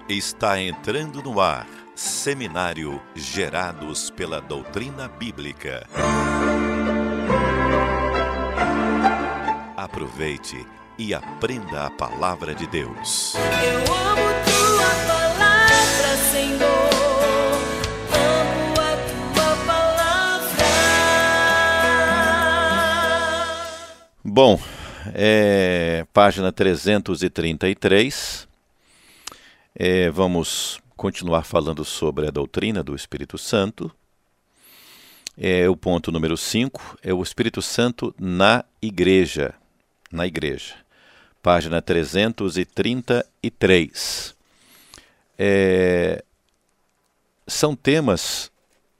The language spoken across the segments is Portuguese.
Está entrando no ar, Seminário Gerados pela Doutrina Bíblica. Aproveite e aprenda a Palavra de Deus. Eu amo Tua Palavra, Senhor. Amo a Tua Palavra. Bom, página 333. Vamos continuar falando sobre a doutrina do Espírito Santo. O ponto número 5 é o Espírito Santo na igreja. Na igreja. Página 333. São temas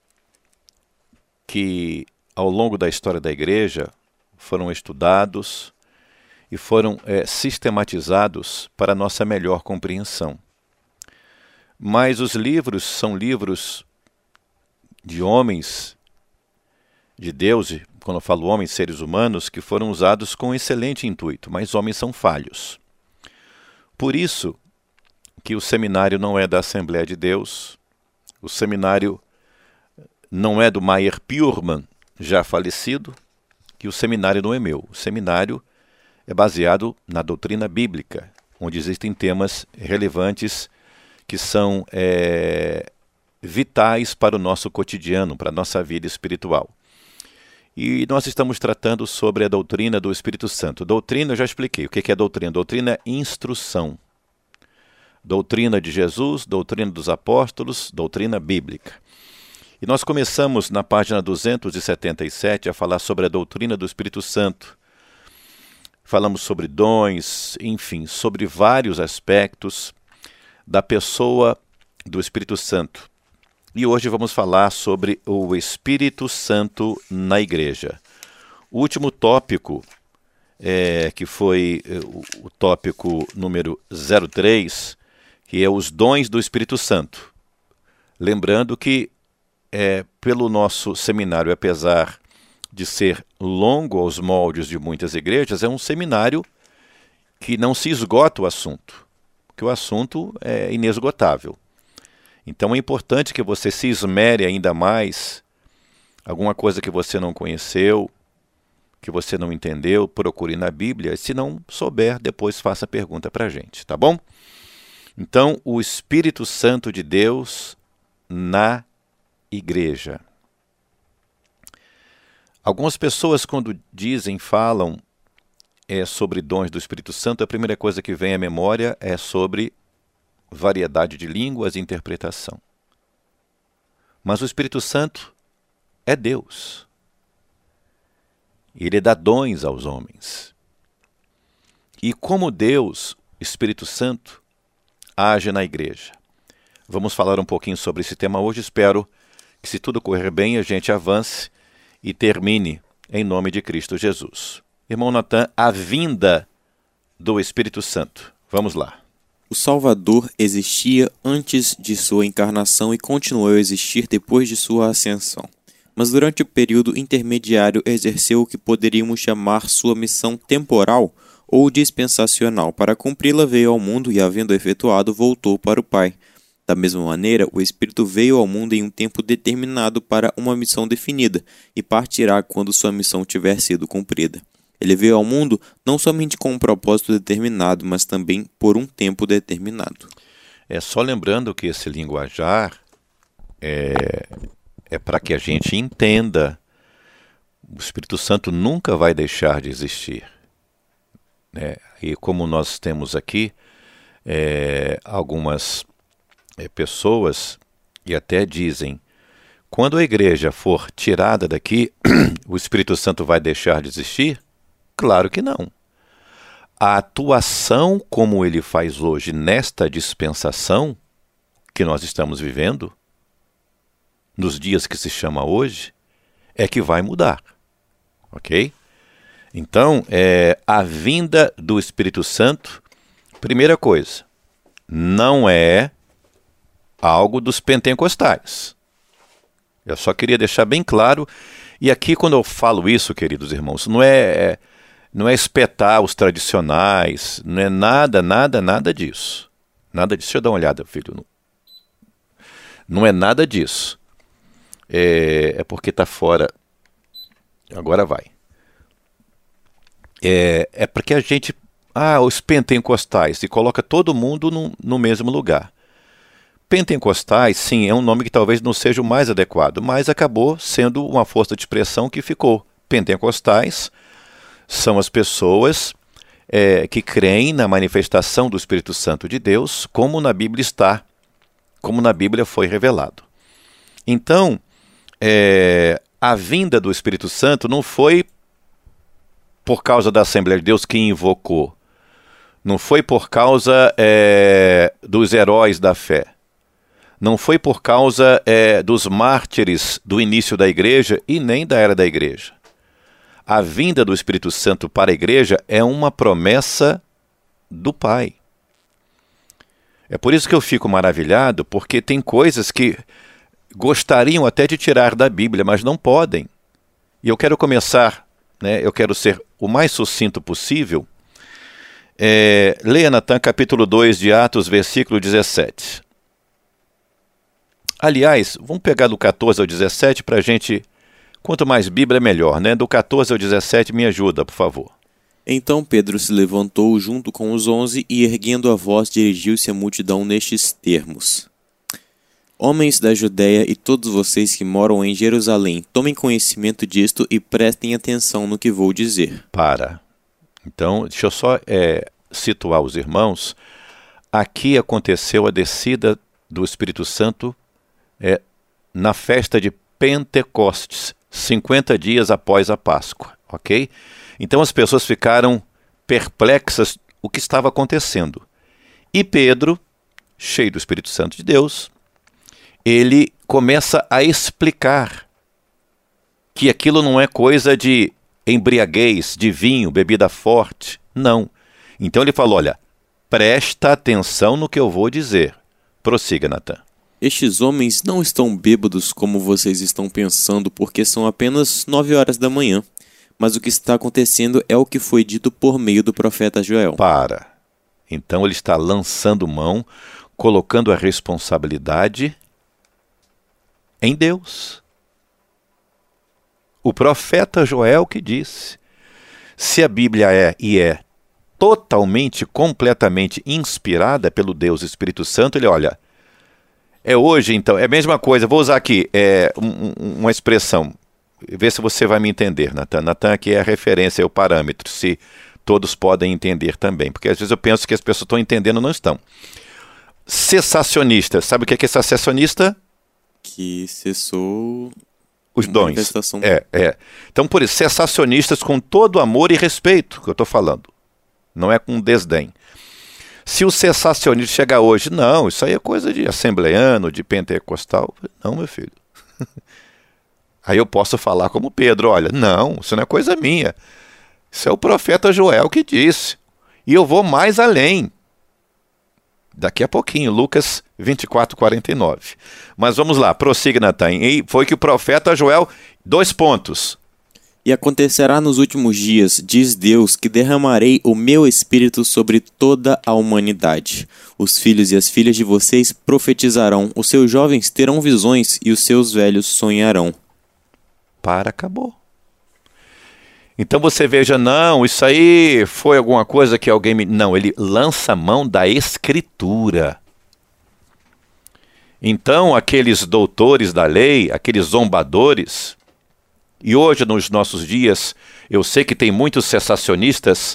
que, ao longo da história da igreja, foram estudados e foram sistematizados para nossa melhor compreensão. Mas os livros são livros de homens, de Deus, e quando eu falo homens, seres humanos, que foram usados com excelente intuito, mas homens são falhos. Por isso que o seminário não é da Assembleia de Deus, o seminário não é do Meyer Purman, já falecido, que o seminário não é meu. O seminário é baseado na doutrina bíblica, onde existem temas relevantes que são vitais para o nosso cotidiano, para a nossa vida espiritual. E nós estamos tratando sobre a doutrina do Espírito Santo. Doutrina, eu já expliquei. O que é doutrina? Doutrina é instrução. Doutrina de Jesus, doutrina dos apóstolos, doutrina bíblica. E nós começamos na página 277 a falar sobre a doutrina do Espírito Santo. Falamos sobre dons, enfim, sobre vários aspectos da pessoa do Espírito Santo. E hoje vamos falar sobre o Espírito Santo na igreja. O último tópico, que foi o tópico número 03, que é os dons do Espírito Santo. Lembrando que, pelo nosso seminário, apesar de ser longo aos moldes de muitas igrejas, é um seminário que não se esgota o assunto, porque o assunto é inesgotável. Então é importante que você se esmere ainda mais, alguma coisa que você não conheceu, que você não entendeu, procure na Bíblia, e se não souber, depois faça a pergunta para a gente, tá bom? Então, o Espírito Santo de Deus na igreja. Algumas pessoas, quando falam sobre dons do Espírito Santo, a primeira coisa que vem à memória é sobre variedade de línguas e interpretação. Mas o Espírito Santo é Deus. Ele dá dons aos homens. E como Deus, Espírito Santo, age na igreja. Vamos falar um pouquinho sobre esse tema hoje. Espero que, se tudo correr bem, a gente avance e termine em nome de Cristo Jesus. Irmão Natan, a vinda do Espírito Santo. Vamos lá. O Salvador existia antes de sua encarnação e continuou a existir depois de sua ascensão. Mas durante o período intermediário exerceu o que poderíamos chamar sua missão temporal ou dispensacional. Para cumpri-la veio ao mundo e, havendo efetuado, voltou para o Pai. Da mesma maneira, o Espírito veio ao mundo em um tempo determinado para uma missão definida e partirá quando sua missão tiver sido cumprida. Ele veio ao mundo não somente com um propósito determinado, mas também por um tempo determinado. Só lembrando que esse linguajar é para que a gente entenda. O Espírito Santo nunca vai deixar de existir. E como nós temos aqui algumas pessoas que até dizem, quando a igreja for tirada daqui, o Espírito Santo vai deixar de existir? Claro que não. A atuação como ele faz hoje nesta dispensação que nós estamos vivendo, nos dias que se chama hoje, é que vai mudar. Ok? Então, a vinda do Espírito Santo, primeira coisa, não é algo dos pentecostais. Eu só queria deixar bem claro, e aqui quando eu falo isso, queridos irmãos, não é espetar os tradicionais, não é nada disso. Nada disso. Deixa eu dar uma olhada, filho. Não é nada disso. É porque está fora. Agora vai. É porque a gente... os pentecostais, e coloca todo mundo no mesmo lugar. Pentecostais, sim, é um nome que talvez não seja o mais adequado, mas acabou sendo uma força de expressão que ficou. Pentecostais são as pessoas que creem na manifestação do Espírito Santo de Deus, como na Bíblia está, como na Bíblia foi revelado. Então, a vinda do Espírito Santo não foi por causa da Assembleia de Deus que invocou, não foi por causa dos heróis da fé, não foi por causa dos mártires do início da igreja e nem da era da igreja. A vinda do Espírito Santo para a igreja é uma promessa do Pai. É por isso que eu fico maravilhado, porque tem coisas que gostariam até de tirar da Bíblia, mas não podem. E eu quero começar, eu quero ser o mais sucinto possível. Leia, Natan, capítulo 2 de Atos, versículo 17. Aliás, vamos pegar do 14 ao 17 para a gente... Quanto mais Bíblia, melhor, né? Do 14 ao 17, me ajuda, por favor. Então Pedro se levantou junto com os 11 e, erguendo a voz, dirigiu-se à multidão nestes termos: Homens da Judéia e todos vocês que moram em Jerusalém, tomem conhecimento disto e prestem atenção no que vou dizer. Então, deixa eu só situar os irmãos. Aqui aconteceu a descida do Espírito Santo na festa de Pentecostes, 50 dias após a Páscoa, ok? Então as pessoas ficaram perplexas o que estava acontecendo. E Pedro, cheio do Espírito Santo de Deus, ele começa a explicar que aquilo não é coisa de embriaguez, de vinho, bebida forte, não. Então ele falou, olha, presta atenção no que eu vou dizer. Prossiga, Natan. Estes homens não estão bêbados como vocês estão pensando, porque são apenas 9 horas da manhã. Mas o que está acontecendo é o que foi dito por meio do profeta Joel. Então ele está lançando mão, colocando a responsabilidade em Deus. O profeta Joel que disse. Se a Bíblia é totalmente, completamente inspirada pelo Deus Espírito Santo, ele olha... hoje, então, é a mesma coisa. Vou usar aqui uma expressão. Vê se você vai me entender, Natan. Natan aqui é a referência, é o parâmetro, se todos podem entender também. Porque às vezes eu penso que as pessoas estão entendendo, não estão. Cessacionista. Sabe o que é cessacionista? Que cessou os dons. Então, por isso, cessacionistas com todo amor e respeito, que eu estou falando. Não é com desdém. Se o cessacionista chegar hoje, não, isso aí é coisa de assembleano, de pentecostal. Não, meu filho. Aí eu posso falar como Pedro, olha, não, isso não é coisa minha. Isso é o profeta Joel que disse. E eu vou mais além. Daqui a pouquinho, Lucas 24, 49. Mas vamos lá, prossiga, Natan. E foi que o profeta Joel, 2 pontos. E acontecerá nos últimos dias, diz Deus, que derramarei o meu espírito sobre toda a humanidade. Os filhos e as filhas de vocês profetizarão, os seus jovens terão visões e os seus velhos sonharão. Acabou. Então você veja, não, isso aí foi alguma coisa que alguém me... Não, ele lança a mão da Escritura. Então aqueles doutores da lei, aqueles zombadores... E hoje, nos nossos dias, eu sei que tem muitos cessacionistas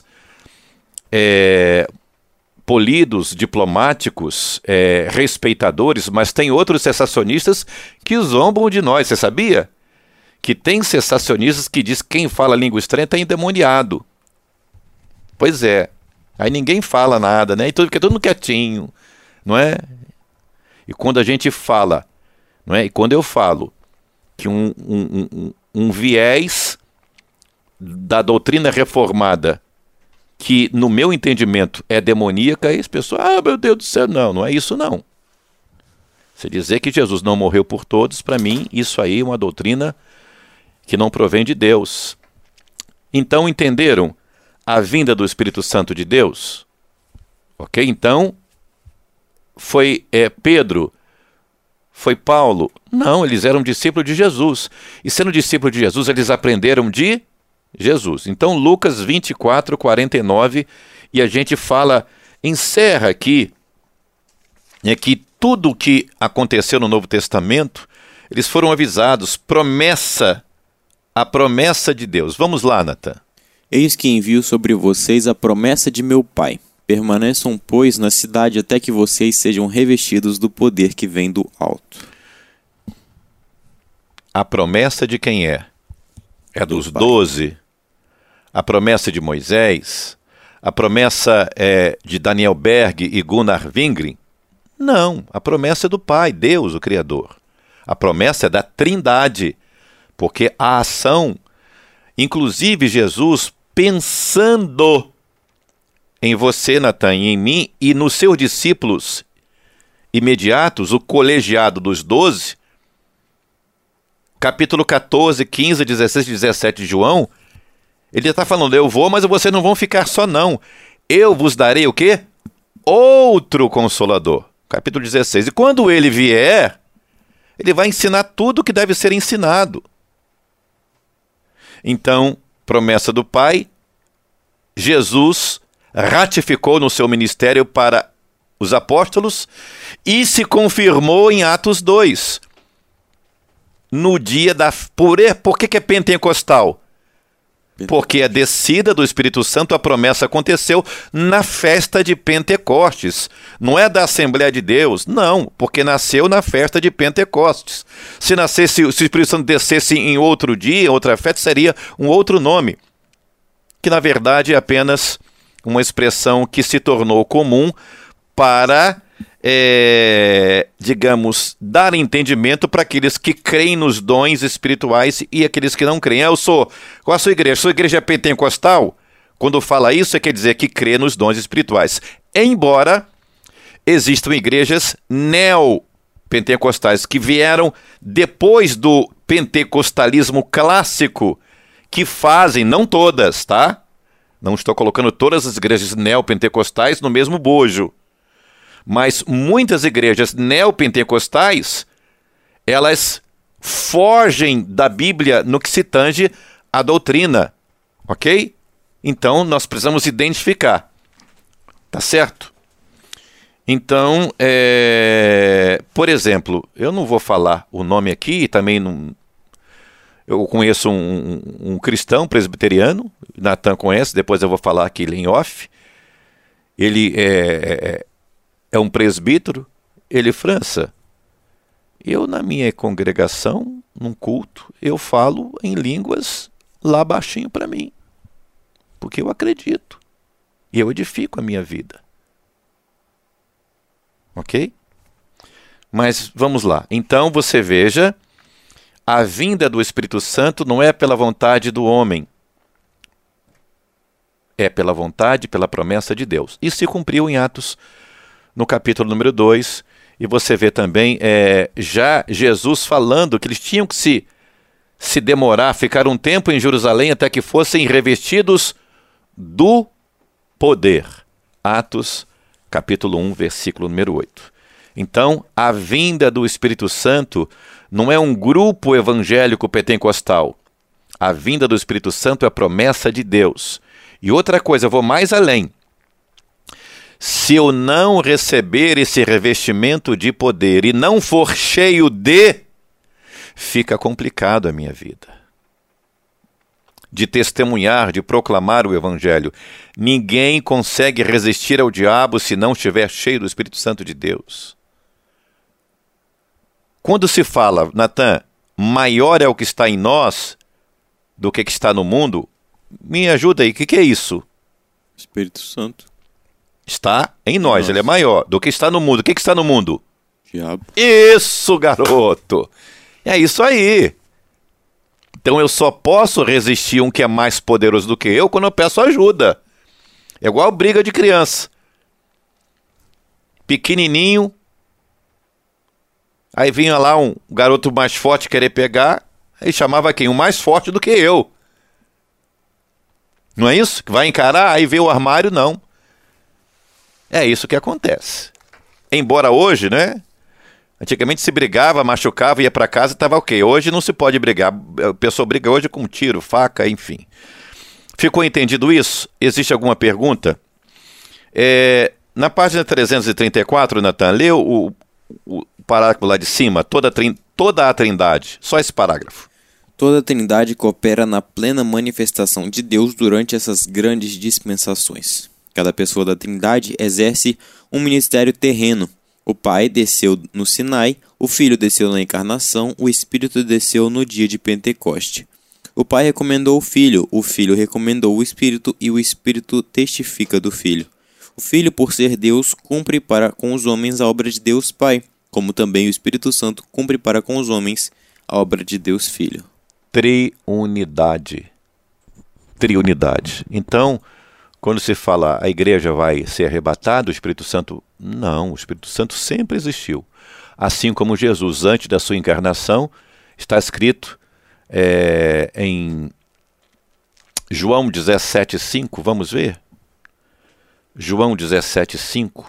polidos, diplomáticos, respeitadores, mas tem outros cessacionistas que zombam de nós. Você sabia? Que tem cessacionistas que diz que quem fala língua estranha está endemoniado. Pois é. Aí ninguém fala nada, né? E fica todo mundo quietinho, não é? E quando a gente fala, não é? E quando eu falo que um viés da doutrina reformada que, no meu entendimento, é demoníaca, e as pessoas, meu Deus do céu, não é isso não. Você dizer que Jesus não morreu por todos, para mim, isso aí é uma doutrina que não provém de Deus. Então, entenderam a vinda do Espírito Santo de Deus? Ok? Então, Foi Pedro? Foi Paulo? Não, eles eram discípulos de Jesus. E sendo discípulos de Jesus, eles aprenderam de Jesus. Então, Lucas 24, 49, e a gente encerra aqui, que tudo o que aconteceu no Novo Testamento, eles foram avisados, a promessa de Deus. Vamos lá, Natan. Eis que envio sobre vocês a promessa de meu Pai. Permaneçam, pois, na cidade até que vocês sejam revestidos do poder que vem do alto. A promessa de quem é? É dos 12. A promessa de Moisés? A promessa de Daniel Berg e Gunnar Wingren? Não, a promessa é do Pai, Deus, o Criador. A promessa é da Trindade, porque a ação, inclusive Jesus pensando em você, Natan, e em mim, e nos seus discípulos imediatos, o colegiado dos 12, capítulo 14, 15, 16 e 17 de João, ele está falando, eu vou, mas vocês não vão ficar só não. Eu vos darei o quê? Outro Consolador. Capítulo 16. E quando ele vier, ele vai ensinar tudo o que deve ser ensinado. Então, promessa do Pai, Jesus ratificou no seu ministério para os apóstolos e se confirmou em Atos 2. No dia da... Por que é pentecostal? Porque a descida do Espírito Santo, a promessa aconteceu na festa de Pentecostes. Não é da Assembleia de Deus, não, porque nasceu na festa de Pentecostes. Se o Espírito Santo descesse em outro dia, outra festa, seria um outro nome, que na verdade é apenas uma expressão que se tornou comum para, digamos, dar entendimento para aqueles que creem nos dons espirituais e aqueles que não creem. Qual a sua igreja? Sua igreja é pentecostal? Quando fala isso, quer dizer que crê nos dons espirituais. Embora existam igrejas neopentecostais que vieram depois do pentecostalismo clássico, que fazem, não todas, tá? Não estou colocando todas as igrejas neopentecostais no mesmo bojo. Mas muitas igrejas neopentecostais, elas fogem da Bíblia no que se tange à doutrina, ok? Então, nós precisamos identificar, tá certo? Então, por exemplo, eu não vou falar o nome aqui, também não... Eu conheço um cristão presbiteriano, Natan conhece, depois eu vou falar aqui em off. Ele é um presbítero, França. Eu, na minha congregação, num culto, eu falo em línguas lá baixinho para mim, porque eu acredito e eu edifico a minha vida. Ok? Mas vamos lá. Então você veja, a vinda do Espírito Santo não é pela vontade do homem, é pela vontade, pela promessa de Deus. Isso se cumpriu em Atos, no capítulo número 2, e você vê também já Jesus falando que eles tinham que se demorar, ficar um tempo em Jerusalém até que fossem revestidos do poder. Atos, capítulo 1, versículo número 8. Então, a vinda do Espírito Santo não é um grupo evangélico pentecostal. A vinda do Espírito Santo é a promessa de Deus. E outra coisa, eu vou mais além. Se eu não receber esse revestimento de poder e não for cheio fica complicado a minha vida. De testemunhar, de proclamar o Evangelho. Ninguém consegue resistir ao diabo se não estiver cheio do Espírito Santo de Deus. Quando se fala, Natan, maior é o que está em nós do que está no mundo, me ajuda aí, o que é isso? Espírito Santo. Está em nós, ele é maior do que está no mundo. O que está no mundo? Diabo. Isso, garoto! É isso aí. Então eu só posso resistir um que é mais poderoso do que eu quando eu peço ajuda. É igual briga de criança. Pequenininho. Aí vinha lá um garoto mais forte querer pegar. Aí chamava quem? O mais forte do que eu. Não é isso? Que vai encarar, aí vê o armário, não. É isso que acontece. Embora hoje, né? Antigamente se brigava, machucava, ia para casa e estava ok. Hoje não se pode brigar. A pessoa briga hoje com tiro, faca, enfim. Ficou entendido isso? Existe alguma pergunta? Na página 334, Natan, lê o parágrafo lá de cima, toda a Trindade, só esse parágrafo. Toda a Trindade coopera na plena manifestação de Deus durante essas grandes dispensações. Cada pessoa da Trindade exerce um ministério terreno. O Pai desceu no Sinai, o Filho desceu na Encarnação, o Espírito desceu no dia de Pentecoste. O Pai recomendou o Filho recomendou o Espírito e o Espírito testifica do Filho. O Filho, por ser Deus, cumpre para com os homens a obra de Deus Pai, como também o Espírito Santo cumpre para com os homens a obra de Deus Filho. Triunidade. Então, quando se fala a igreja vai ser arrebatada, o Espírito Santo, não, o Espírito Santo sempre existiu. Assim como Jesus, antes da sua encarnação, está escrito em João 17,5, vamos ver? João 17,5.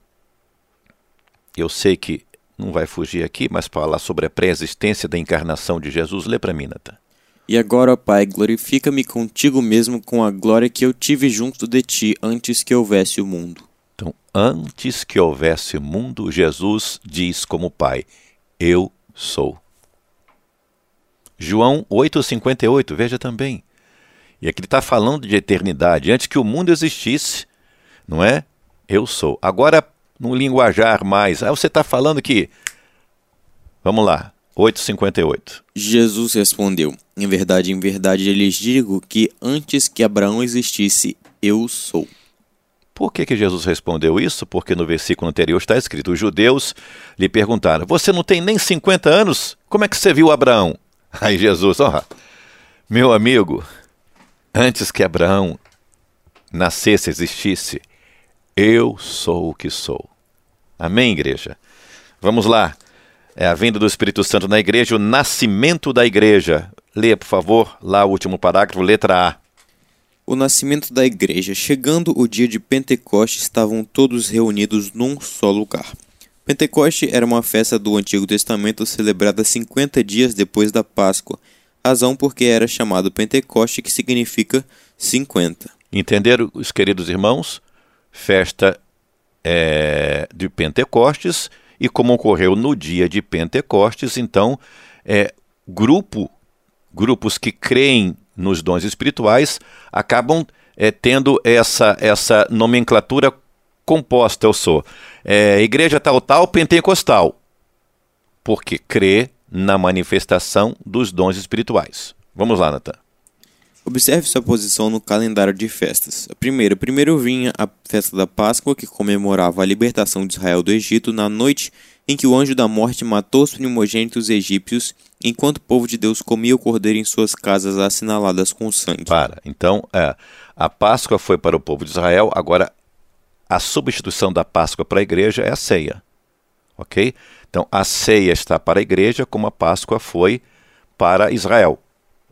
Eu sei que não vai fugir aqui, mas falar sobre a pré-existência da encarnação de Jesus. Lê para mim, Natan. E agora, ó Pai, glorifica-me contigo mesmo com a glória que eu tive junto de ti antes que houvesse o mundo. Então, antes que houvesse o mundo, Jesus diz como Pai, eu sou. João 8,58, veja também. E aqui ele está falando de eternidade. Antes que o mundo existisse, não é? Eu sou. Agora, no linguajar mais, você está falando que... Vamos lá, 8,58. Jesus respondeu, em verdade, eu lhes digo que antes que Abraão existisse, eu sou. Por que Jesus respondeu isso? Porque no versículo anterior está escrito, os judeus lhe perguntaram, você não tem nem 50 anos? Como é que você viu Abraão? Aí Jesus, meu amigo, antes que Abraão nascesse, existisse, eu sou o que sou. Amém, igreja? Vamos lá. É a vinda do Espírito Santo na igreja, o nascimento da igreja. Lê, por favor, lá o último parágrafo, letra A. O nascimento da igreja. Chegando o dia de Pentecoste, estavam todos reunidos num só lugar. Pentecoste era uma festa do Antigo Testamento celebrada 50 dias depois da Páscoa, razão porque era chamado Pentecoste, que significa 50. Entenderam, os queridos irmãos? Festa de Pentecostes, e como ocorreu no dia de Pentecostes, então, grupos que creem nos dons espirituais acabam tendo essa nomenclatura composta, eu sou. Igreja tal, pentecostal, porque crê na manifestação dos dons espirituais. Vamos lá, Natan. Observe sua posição no calendário de festas. Primeiro vinha a festa da Páscoa, que comemorava a libertação de Israel do Egito na noite em que o anjo da morte matou os primogênitos egípcios, enquanto o povo de Deus comia o cordeiro em suas casas assinaladas com sangue. Então, a Páscoa foi para o povo de Israel, agora a substituição da Páscoa para a igreja é a ceia. Ok? Então, a ceia está para a igreja, como a Páscoa foi para Israel.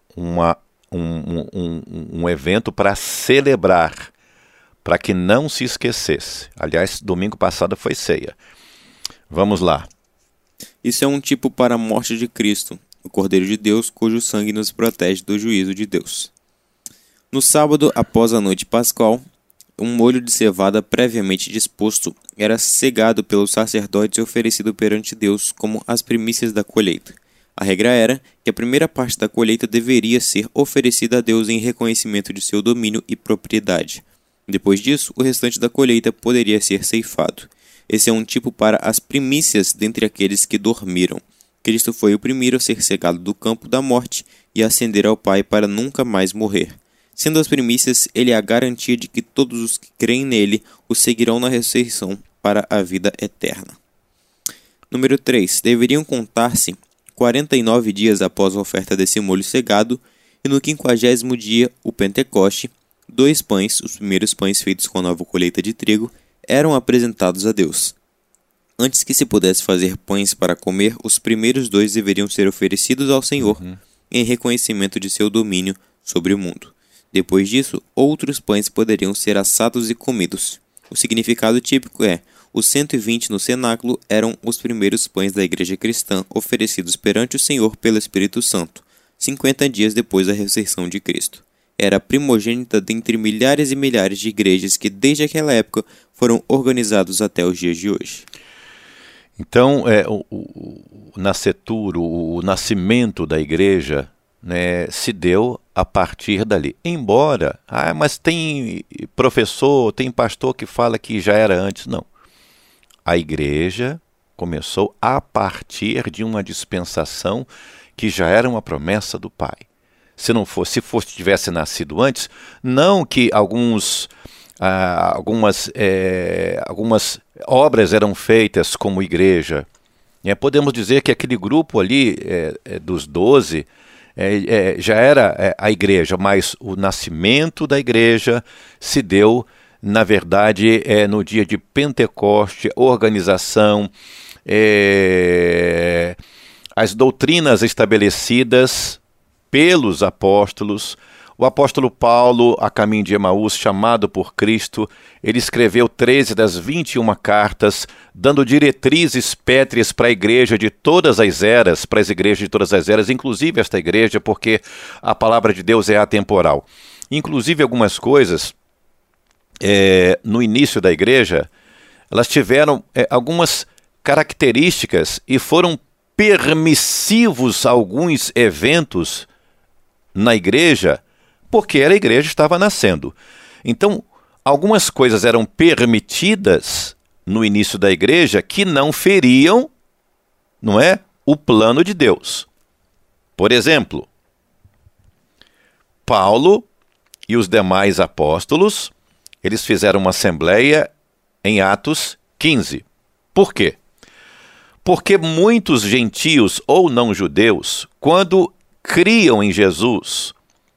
Um evento para celebrar, para que não se esquecesse. Aliás, domingo passado foi ceia. Vamos lá. Isso é um tipo para a morte de Cristo, o Cordeiro de Deus, cujo sangue nos protege do juízo de Deus. No sábado, após a noite pascal, um molho de cevada previamente disposto era cegado pelos sacerdotes e oferecido perante Deus como as primícias da colheita. A regra era que a primeira parte da colheita deveria ser oferecida a Deus em reconhecimento de seu domínio e propriedade. Depois disso, o restante da colheita poderia ser ceifado. Esse é um tipo para as primícias dentre aqueles que dormiram. Cristo foi o primeiro a ser cegado do campo da morte e a ascender ao Pai para nunca mais morrer. Sendo as primícias, ele é a garantia de que todos os que creem nele o seguirão na ressurreição para a vida eterna. Número 3. Deveriam contar-se 49 dias após a oferta desse molho cegado, e no 50º dia, o Pentecoste, 2 pães, os primeiros pães feitos com a nova colheita de trigo, eram apresentados a Deus. Antes que se pudesse fazer pães para comer, os primeiros 2 deveriam ser oferecidos ao Senhor, em reconhecimento de seu domínio sobre o mundo. Depois disso, outros pães poderiam ser assados e comidos. O significado típico é: Os 120 no cenáculo eram os primeiros pães da igreja cristã oferecidos perante o Senhor pelo Espírito Santo, 50 dias depois da ressurreição de Cristo. Era a primogênita dentre milhares e milhares de igrejas que desde aquela época foram organizados até os dias de hoje. Então, o nascituro, o nascimento da igreja, né, se deu a partir dali. Embora, mas tem professor, tem pastor que fala que já era antes. Não. A igreja começou a partir de uma dispensação que já era uma promessa do Pai. Se tivesse nascido antes, não que algumas obras eram feitas como igreja. Podemos dizer que aquele grupo ali dos 12 já era a igreja, mas o nascimento da igreja se deu, na verdade, no dia de Pentecoste, organização, as doutrinas estabelecidas pelos apóstolos. O apóstolo Paulo, a caminho de Emaús, chamado por Cristo, ele escreveu 13 das 21 cartas, dando diretrizes pétreas para a igreja de todas as eras, para as igrejas de todas as eras, inclusive esta igreja, porque a palavra de Deus é atemporal. Inclusive algumas coisas, no início da igreja, elas tiveram algumas características e foram permissivos alguns eventos na igreja, porque a igreja estava nascendo. Então, algumas coisas eram permitidas no início da igreja que não feriam, o plano de Deus. Por exemplo, Paulo e os demais apóstolos, eles fizeram uma assembleia em Atos 15. Por quê? Porque muitos gentios ou não judeus, quando criam em Jesus,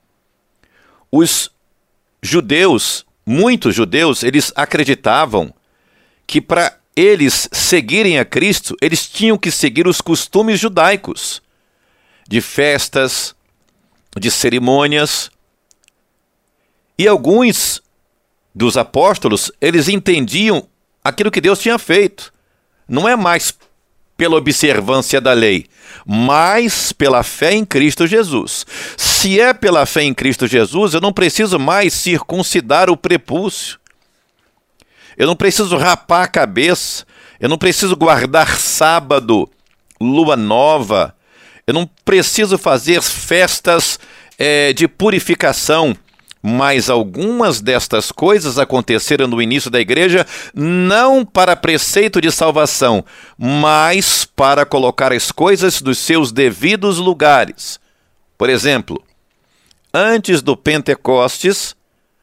os judeus, muitos judeus, eles acreditavam que para eles seguirem a Cristo, eles tinham que seguir os costumes judaicos, de festas, de cerimônias. E alguns dos apóstolos, eles entendiam aquilo que Deus tinha feito. Não é mais pela observância da lei, mas pela fé em Cristo Jesus. Se é pela fé em Cristo Jesus, eu não preciso mais circuncidar o prepúcio. Eu não preciso rapar a cabeça. Eu não preciso guardar sábado, lua nova. Eu não preciso fazer festas de purificação. Mas algumas destas coisas aconteceram no início da igreja não para preceito de salvação, mas para colocar as coisas nos seus devidos lugares. Por exemplo, antes do Pentecostes,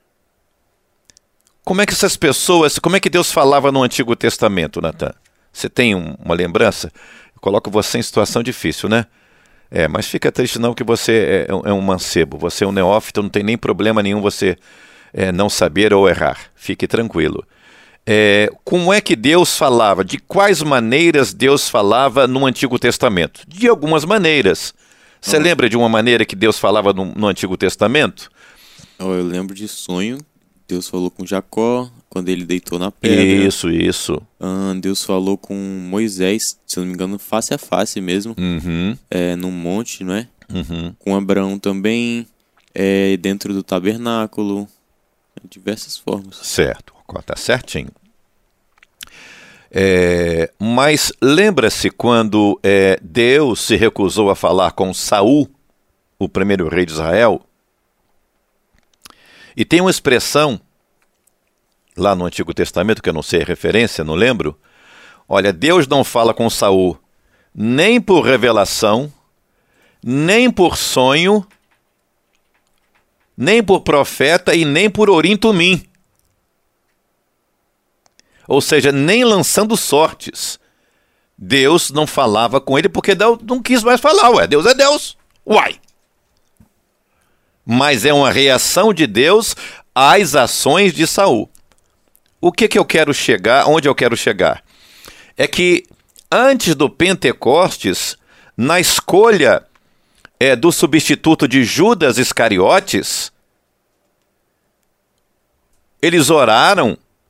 como é que Deus falava no Antigo Testamento, Natan? Você tem uma lembrança? Eu coloco você em situação difícil, né? Mas fica triste não que você é um mancebo, você é um neófito, não tem nem problema nenhum você não saber ou errar. Fique tranquilo. Como é que Deus falava? De quais maneiras Deus falava no Antigo Testamento? De algumas maneiras. Você lembra de uma maneira que Deus falava no Antigo Testamento? Eu lembro de sonho. Deus falou com Jacó quando ele deitou na pedra. Isso. Deus falou com Moisés, se eu não me engano, face a face mesmo. Num monte, não é? Com Abraão também, dentro do tabernáculo, de diversas formas. Certo, tá certinho. Mas lembra-se quando Deus se recusou a falar com Saul, o primeiro rei de Israel? E tem uma expressão lá no Antigo Testamento, que eu não sei a referência, não lembro. Olha, Deus não fala com Saul nem por revelação, nem por sonho, nem por profeta e nem por Urim Tumim. Ou seja, nem lançando sortes. Deus não falava com ele porque Deus não quis mais falar. Deus é Deus. Mas é uma reação de Deus às ações de Saul. O que eu quero chegar, onde eu quero chegar? É que antes do Pentecostes, na escolha do substituto de Judas Iscariotes, eles oraram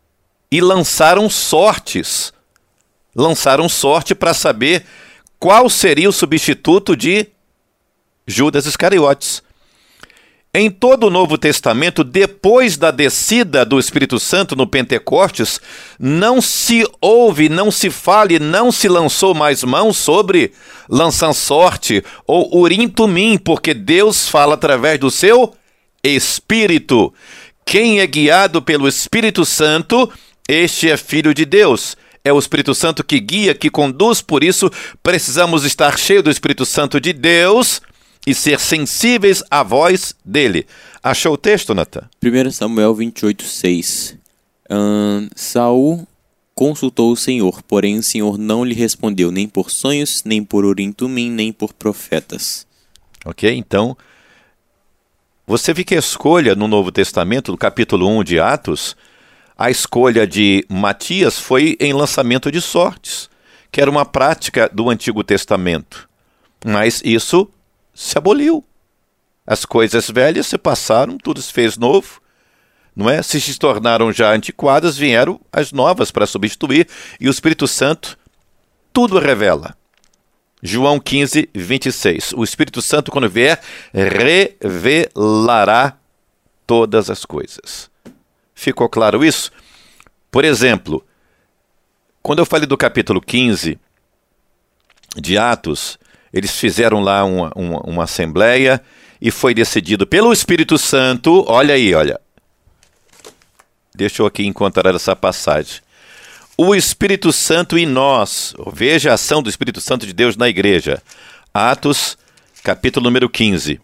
e lançaram sortes. Lançaram sorte para saber qual seria o substituto de Judas Iscariotes. Em todo o Novo Testamento, depois da descida do Espírito Santo no Pentecostes, não se ouve, não se fale, não se lançou mais mão sobre lançar sorte ou urim tumim, porque Deus fala através do seu Espírito. Quem é guiado pelo Espírito Santo, este é filho de Deus. É o Espírito Santo que guia, que conduz, por isso precisamos estar cheios do Espírito Santo de Deus e ser sensíveis à voz dele. Achou o texto, Natan? 1 Samuel 28:6. Saul consultou o Senhor, porém o Senhor não lhe respondeu, nem por sonhos, nem por urim tumim, nem por profetas. Ok, então, você vê que a escolha no Novo Testamento, no capítulo 1 de Atos, a escolha de Matias foi em lançamento de sortes, que era uma prática do Antigo Testamento. Mas isso se aboliu. As coisas velhas se passaram, tudo se fez novo, não é? Se tornaram já antiquadas, vieram as novas para substituir, e o Espírito Santo tudo revela. João 15:26. O Espírito Santo, quando vier, revelará todas as coisas. Ficou claro isso? Por exemplo, quando eu falei do capítulo 15 de Atos, eles fizeram lá uma assembleia e foi decidido pelo Espírito Santo. Olha aí, olha. Deixa eu aqui encontrar essa passagem. O Espírito Santo em nós. Veja a ação do Espírito Santo de Deus na igreja. Atos, capítulo número 15.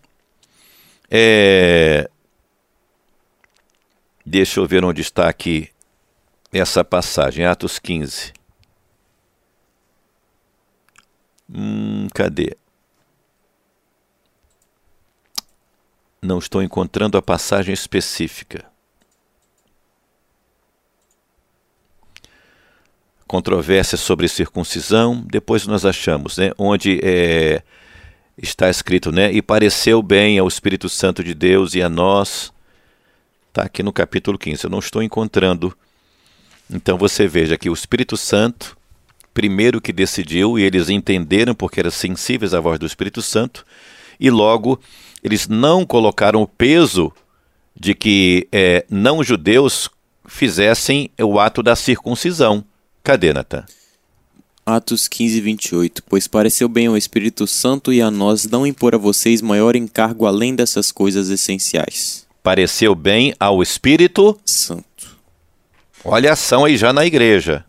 Deixa eu ver onde está aqui essa passagem. Atos 15. Cadê? Não estou encontrando a passagem específica. Controvérsia sobre circuncisão, depois nós achamos, né, onde está escrito, né, e pareceu bem ao Espírito Santo de Deus e a nós. Está aqui no capítulo 15, eu não estou encontrando. Então você veja que o Espírito Santo, primeiro que decidiu, e eles entenderam porque eram sensíveis à voz do Espírito Santo, e logo eles não colocaram o peso de que não-judeus fizessem o ato da circuncisão. Cadê, Natan? Atos 15:28. Pois pareceu bem ao Espírito Santo e a nós não impor a vocês maior encargo além dessas coisas essenciais. Pareceu bem ao Espírito Santo. Olha a ação aí já na igreja.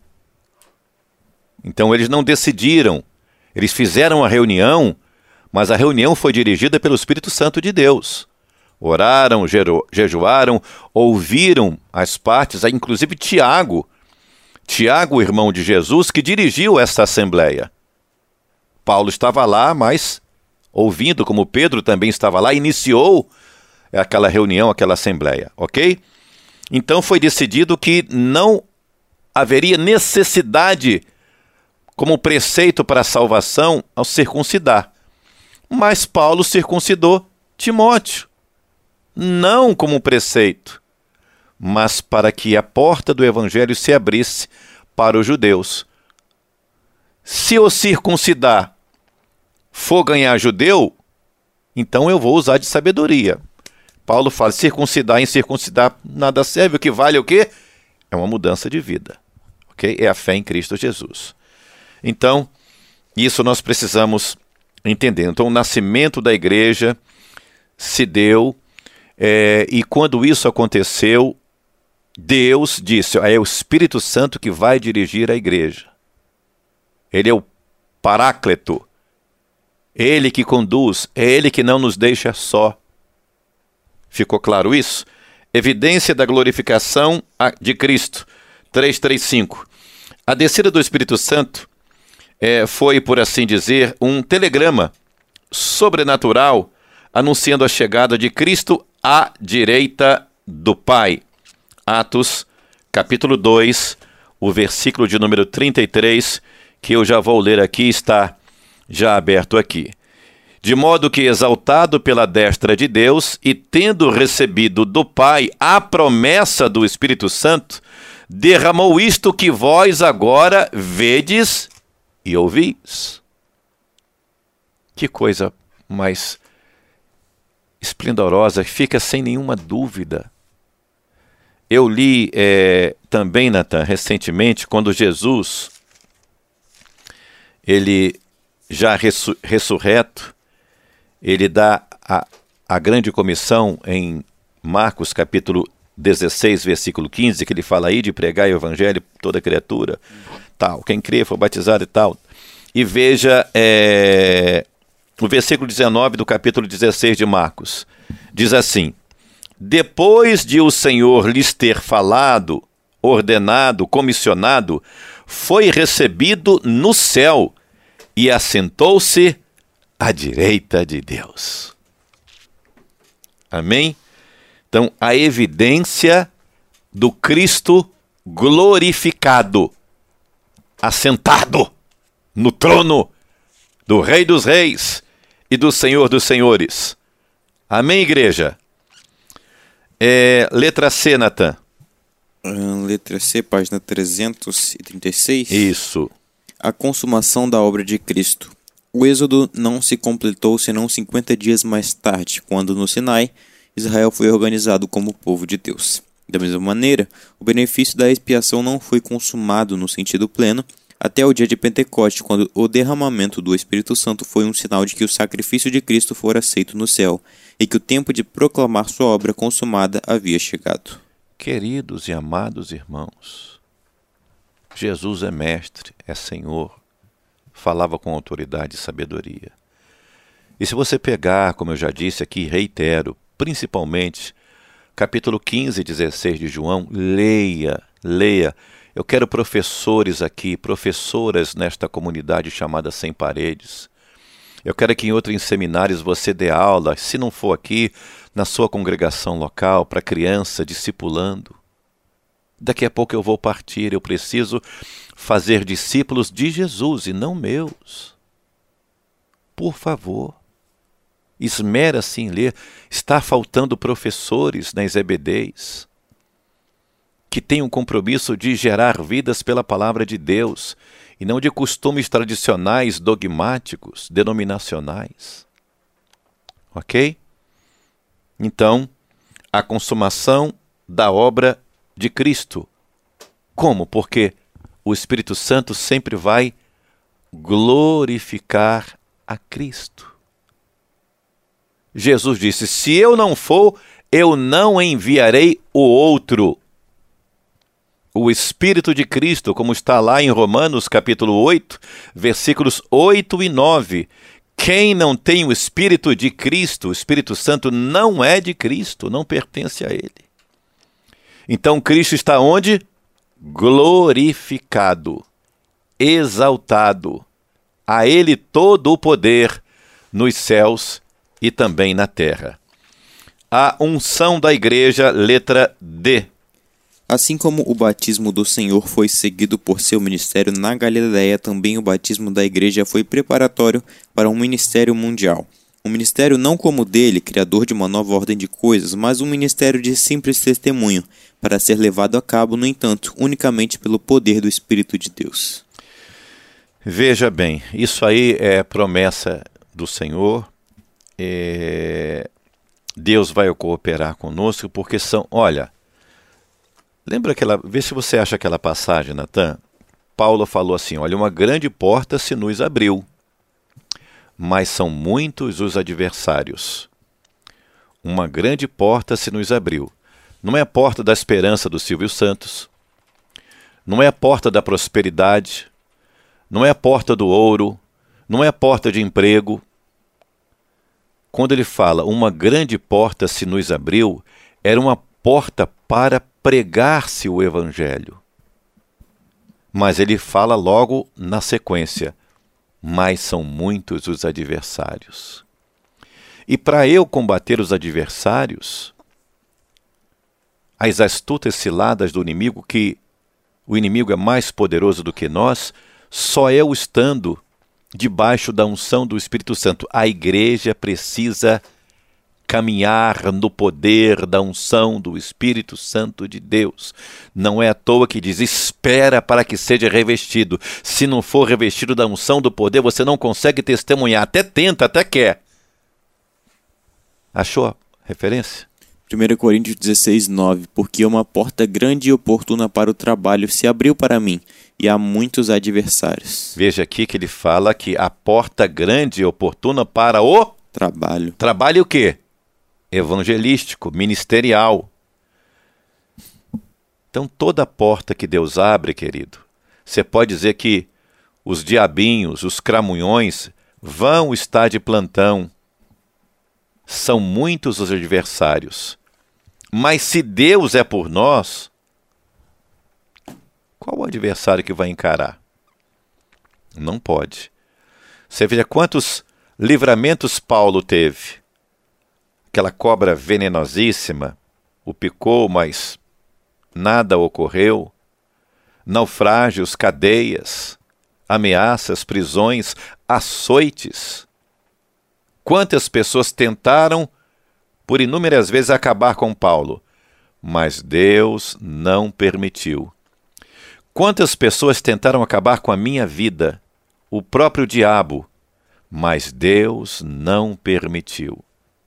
Então eles não decidiram, eles fizeram a reunião, mas a reunião foi dirigida pelo Espírito Santo de Deus. Oraram, jejuaram, ouviram as partes, inclusive Tiago, irmão de Jesus, que dirigiu essa assembleia. Paulo estava lá, mas ouvindo, como Pedro também estava lá, iniciou aquela reunião, aquela assembleia, ok? Então foi decidido que não haveria necessidade como preceito para a salvação ao circuncidar. Mas Paulo circuncidou Timóteo, não como preceito, mas para que a porta do evangelho se abrisse para os judeus. Se o circuncidar for ganhar judeu, então eu vou usar de sabedoria. Paulo fala, circuncidar e incircuncidar nada serve, o que vale é o quê? É uma mudança de vida, ok? É a fé em Cristo Jesus. Então, isso nós precisamos entender. Então, o nascimento da igreja se deu, e quando isso aconteceu, Deus disse, é o Espírito Santo que vai dirigir a igreja. Ele é o Paráclito, ele que conduz, é ele que não nos deixa só. Ficou claro isso? Evidência da glorificação de Cristo, 3:5. A descida do Espírito Santo foi, por assim dizer, um telegrama sobrenatural anunciando a chegada de Cristo à direita do Pai. Atos, capítulo 2, o versículo de número 33, que eu já vou ler aqui, está já aberto aqui. De modo que, exaltado pela destra de Deus e tendo recebido do Pai a promessa do Espírito Santo, derramou isto que vós agora vedes e ouvis. Que coisa mais esplendorosa, fica sem nenhuma dúvida. Eu li também, Natan, recentemente, quando Jesus, ele já ressurreto, ele dá a grande comissão em Marcos capítulo 16, versículo 15, que ele fala aí de pregar o evangelho a toda criatura, tal, quem crê for batizado e tal. E veja o versículo 19 do capítulo 16 de Marcos, diz assim: depois de o Senhor lhes ter falado, ordenado, comissionado, foi recebido no céu e assentou-se à direita de Deus. Amém? Então, a evidência do Cristo glorificado, assentado no trono do Rei dos Reis e do Senhor dos Senhores. Amém, igreja? Letra C, Natan. Letra C, página 336. Isso. A consumação da obra de Cristo. O êxodo não se completou senão 50 dias mais tarde, quando no Sinai, Israel foi organizado como povo de Deus. Da mesma maneira, o benefício da expiação não foi consumado no sentido pleno até o dia de Pentecoste, quando o derramamento do Espírito Santo foi um sinal de que o sacrifício de Cristo fora aceito no céu e que o tempo de proclamar sua obra consumada havia chegado. Queridos e amados irmãos, Jesus é mestre, é Senhor, falava com autoridade e sabedoria. E se você pegar, como eu já disse aqui, reitero, principalmente capítulo 15 e 16 de João, leia. Eu quero professores aqui, professoras nesta comunidade chamada Sem Paredes. Eu quero que em outros seminários você dê aula, se não for aqui, na sua congregação local, para criança, discipulando. Daqui a pouco eu vou partir, eu preciso fazer discípulos de Jesus e não meus. Por favor, esmera-se em ler. Está faltando professores nas EBDs que têm um compromisso de gerar vidas pela palavra de Deus e não de costumes tradicionais, dogmáticos, denominacionais. Ok? Então, a consumação da obra de Cristo. Como? Porque o Espírito Santo sempre vai glorificar a Cristo. Jesus disse: se eu não for, eu não enviarei o outro. O Espírito de Cristo, como está lá em Romanos capítulo 8, versículos 8 e 9. Quem não tem o Espírito de Cristo, o Espírito Santo não é de Cristo, não pertence a Ele. Então Cristo está onde? Glorificado, exaltado. A Ele todo o poder nos céus e também na terra. A unção da igreja, letra D. Assim como o batismo do Senhor foi seguido por seu ministério na Galileia, também o batismo da igreja foi preparatório para um ministério mundial. Um ministério não como o dele, criador de uma nova ordem de coisas, mas um ministério de simples testemunho, para ser levado a cabo, no entanto, unicamente pelo poder do Espírito de Deus. Veja bem, isso aí é promessa do Senhor. Deus vai cooperar conosco, porque olha, lembra vê se você acha aquela passagem, Natan? Paulo falou assim, olha, uma grande porta se nos abriu, mas são muitos os adversários. Uma grande porta se nos abriu. Não é a porta da esperança do Silvio Santos, não é a porta da prosperidade, não é a porta do ouro, não é a porta de emprego. Quando ele fala, uma grande porta se nos abriu, era uma porta para pregar-se o Evangelho. Mas ele fala logo na sequência, mas são muitos os adversários. E para eu combater os adversários, as astutas ciladas do inimigo, que o inimigo é mais poderoso do que nós, só eu estando debaixo da unção do Espírito Santo. A igreja precisa caminhar no poder da unção do Espírito Santo de Deus. Não é à toa que diz, espera para que seja revestido. Se não for revestido da unção do poder, você não consegue testemunhar. Até tenta, até quer. Achou a referência? 1 Coríntios 16, 9. Porque uma porta grande e oportuna para o trabalho se abriu para mim, e há muitos adversários. Veja aqui que ele fala que a porta grande e oportuna para o Trabalho. trabalho o quê? Evangelístico, ministerial. Então toda porta que Deus abre, querido, você pode dizer que os diabinhos, os cramunhões vão estar de plantão. São muitos os adversários. Mas se Deus é por nós, qual o adversário que vai encarar? Não pode. Você veja quantos livramentos Paulo teve. Aquela cobra venenosíssima o picou, mas nada ocorreu. Naufrágios, cadeias, ameaças, prisões, açoites. Quantas pessoas tentaram por inúmeras vezes acabar com Paulo, mas Deus não permitiu. Quantas pessoas tentaram acabar com a minha vida, o próprio diabo, mas Deus não permitiu.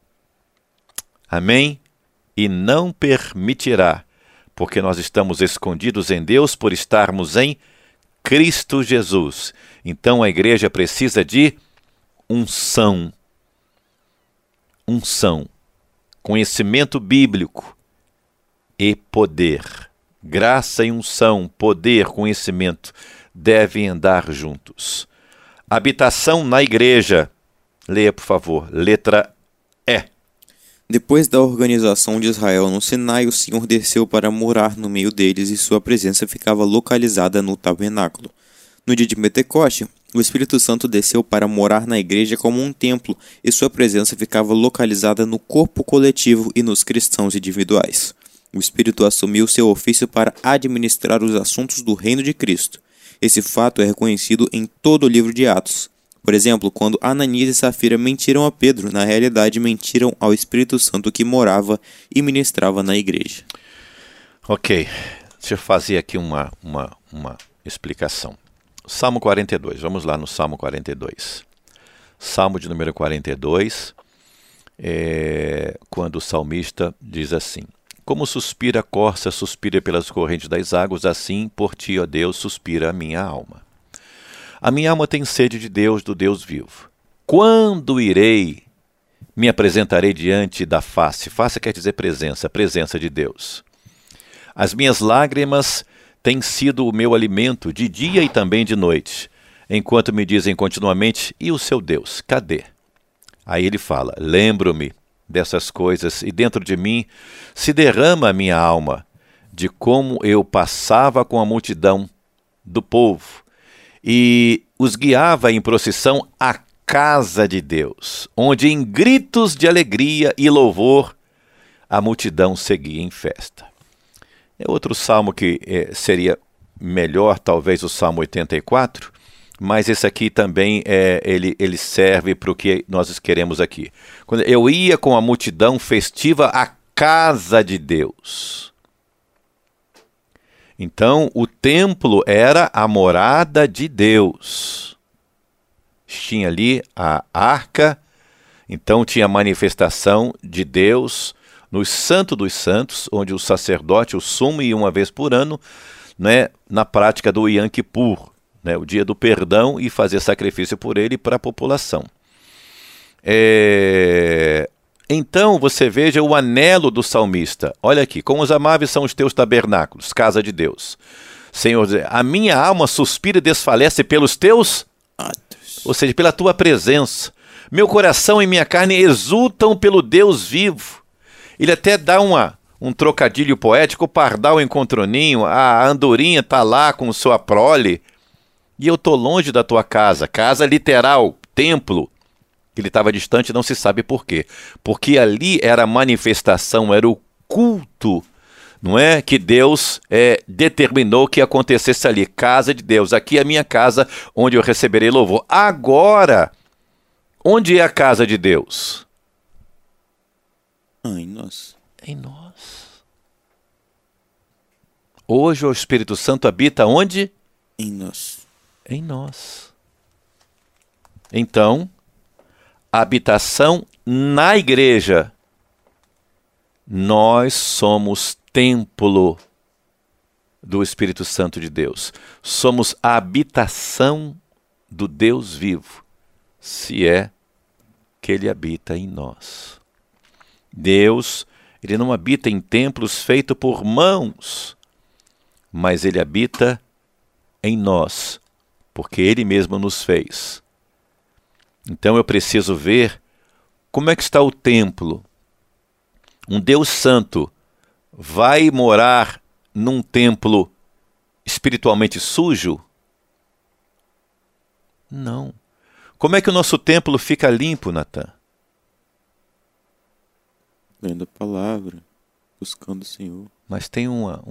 Amém? E não permitirá, porque nós estamos escondidos em Deus por estarmos em Cristo Jesus. Então a igreja precisa de unção. Unção, conhecimento bíblico e poder. Graça e unção, poder, conhecimento devem andar juntos. Habitação na igreja. Leia, por favor. Letra E. Depois da organização de Israel no Sinai, o Senhor desceu para morar no meio deles e sua presença ficava localizada no tabernáculo. No dia de Pentecoste, o Espírito Santo desceu para morar na igreja como um templo e sua presença ficava localizada no corpo coletivo e nos cristãos individuais. O Espírito assumiu seu ofício para administrar os assuntos do reino de Cristo. Esse fato é reconhecido em todo o livro de Atos. Por exemplo, quando Ananias e Safira mentiram a Pedro, na realidade mentiram ao Espírito Santo que morava e ministrava na igreja. Ok, deixa eu fazer aqui uma explicação. Salmo 42, vamos lá no Salmo 42. Salmo de número 42, quando o salmista diz assim: como suspira a corça, suspira pelas correntes das águas, assim por ti, ó Deus, suspira a minha alma. A minha alma tem sede de Deus, do Deus vivo. Quando irei, me apresentarei diante da face. Face quer dizer presença, presença de Deus. As minhas lágrimas têm sido o meu alimento de dia e também de noite, enquanto me dizem continuamente, e o seu Deus, cadê? Aí ele fala, lembro-me dessas coisas, e dentro de mim se derrama a minha alma, de como eu passava com a multidão do povo, e os guiava em procissão à casa de Deus, onde em gritos de alegria e louvor a multidão seguia em festa. É outro salmo que seria melhor, talvez o Salmo 84, mas esse aqui também ele serve para o que nós queremos aqui. Quando eu ia com a multidão festiva à casa de Deus. Então, o templo era a morada de Deus. Tinha ali a arca, então tinha a manifestação de Deus no Santo dos Santos, onde o sacerdote, o sumo, ia uma vez por ano, né, na prática do Yom Kippur, né, o dia do perdão, e fazer sacrifício por ele para a população. Então você veja o anelo do salmista. Olha aqui, como os amáveis são os teus tabernáculos, casa de Deus. Senhor, a minha alma suspira e desfalece pelos teus atos, ou seja, pela tua presença. Meu coração e minha carne exultam pelo Deus vivo. Ele até dá um trocadilho poético, o pardal encontrou ninho, a andorinha está lá com sua prole, e eu estou longe da tua casa, casa literal, templo. Ele estava distante, não se sabe por quê. Porque ali era a manifestação, era o culto, não é? Que Deus determinou que acontecesse ali, casa de Deus. Aqui é a minha casa, onde eu receberei louvor. Agora, onde é a casa de Deus? Em nós. Em nós. Hoje o Espírito Santo habita onde? Em nós. Em nós. Então, a habitação na igreja. Nós somos templo do Espírito Santo de Deus. Somos a habitação do Deus vivo, se é que Ele habita em nós. Deus, Ele não habita em templos feitos por mãos, mas Ele habita em nós, porque Ele mesmo nos fez. Então eu preciso ver como é que está o templo. Um Deus santo vai morar num templo espiritualmente sujo? Não. Como é que o nosso templo fica limpo, Natan? Lendo a palavra, buscando o Senhor. Mas tem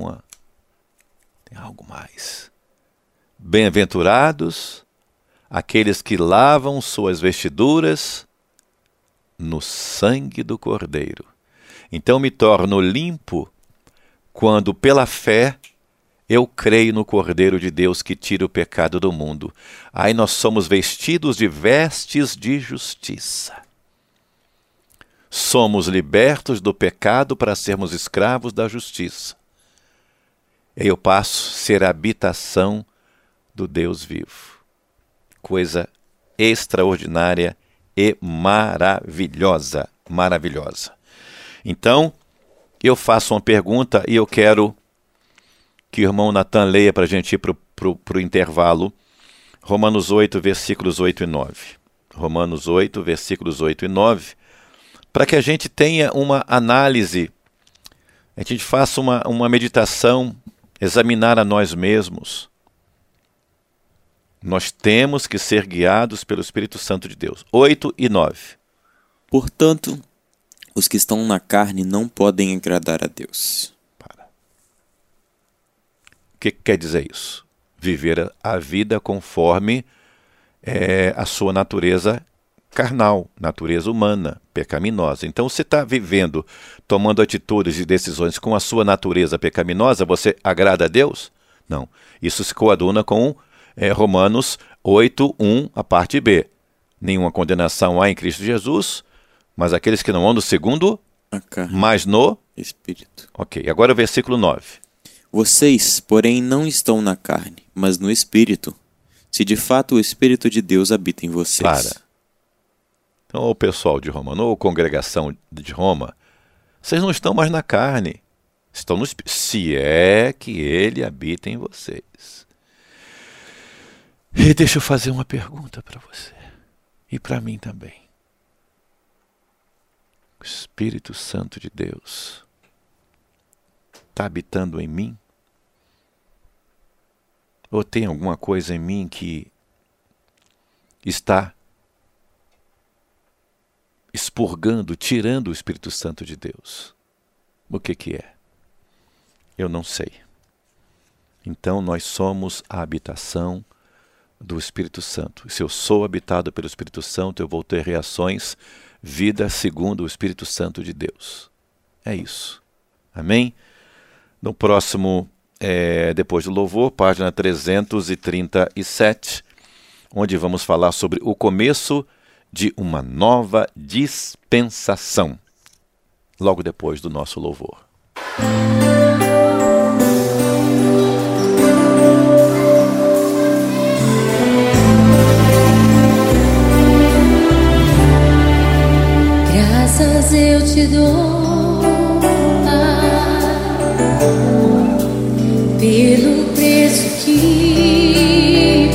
tem algo mais. Bem-aventurados aqueles que lavam suas vestiduras no sangue do Cordeiro. Então me torno limpo quando, pela fé, eu creio no Cordeiro de Deus que tira o pecado do mundo. Aí nós somos vestidos de vestes de justiça. Somos libertos do pecado para sermos escravos da justiça. E eu passo a ser a habitação do Deus vivo. Coisa extraordinária e maravilhosa. Maravilhosa. Então, eu faço uma pergunta e eu quero que o irmão Natan leia para a gente ir para o intervalo. Romanos 8, versículos 8 e 9. Romanos 8, versículos 8 e 9. Para que a gente tenha uma análise, a gente faça uma meditação, examinar a nós mesmos. Nós temos que ser guiados pelo Espírito Santo de Deus. 8 e 9. Portanto, os que estão na carne não podem agradar a Deus. O que quer dizer isso? Viver a vida conforme a sua natureza carnal, natureza humana, pecaminosa. Então, você está vivendo, tomando atitudes e decisões com a sua natureza pecaminosa, você agrada a Deus? Não. Isso se coaduna com Romanos 8, 1, a parte B. Nenhuma condenação há em Cristo Jesus, mas aqueles que não andam segundo, A carne. mas no Espírito. Ok, agora o versículo 9. Vocês, porém, não estão na carne, mas no Espírito, se de fato o Espírito de Deus habita em vocês. Para. Então, o pessoal de Roma, ou congregação de Roma, vocês não estão mais na carne, estão no Espírito, se é que ele habita em vocês. E deixa eu fazer uma pergunta para você, e para mim também. O Espírito Santo de Deus está habitando em mim? Ou tem alguma coisa em mim que está expurgando, tirando o Espírito Santo de Deus? O que é? Eu não sei. Então nós somos a habitação do Espírito Santo. Se eu sou habitado pelo Espírito Santo, eu vou ter reações, vida segundo o Espírito Santo de Deus. É isso. Amém? No próximo, depois do louvor, página 337, onde vamos falar sobre o começo de uma nova dispensação, logo depois do nosso louvor. Graças eu te dou, Pai, pelo preço que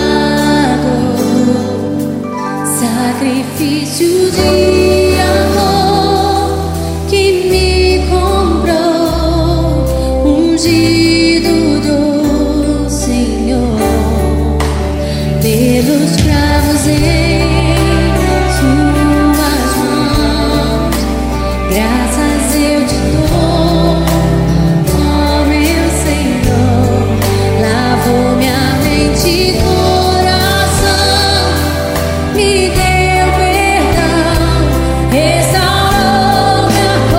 pagou, sacrifício de amor que me comprou, ungido do Senhor, pelos cravos em suas mãos. Graças eu te dou, ó meu Senhor, lavou minha mente e coração, me deu perdão, restaurou minha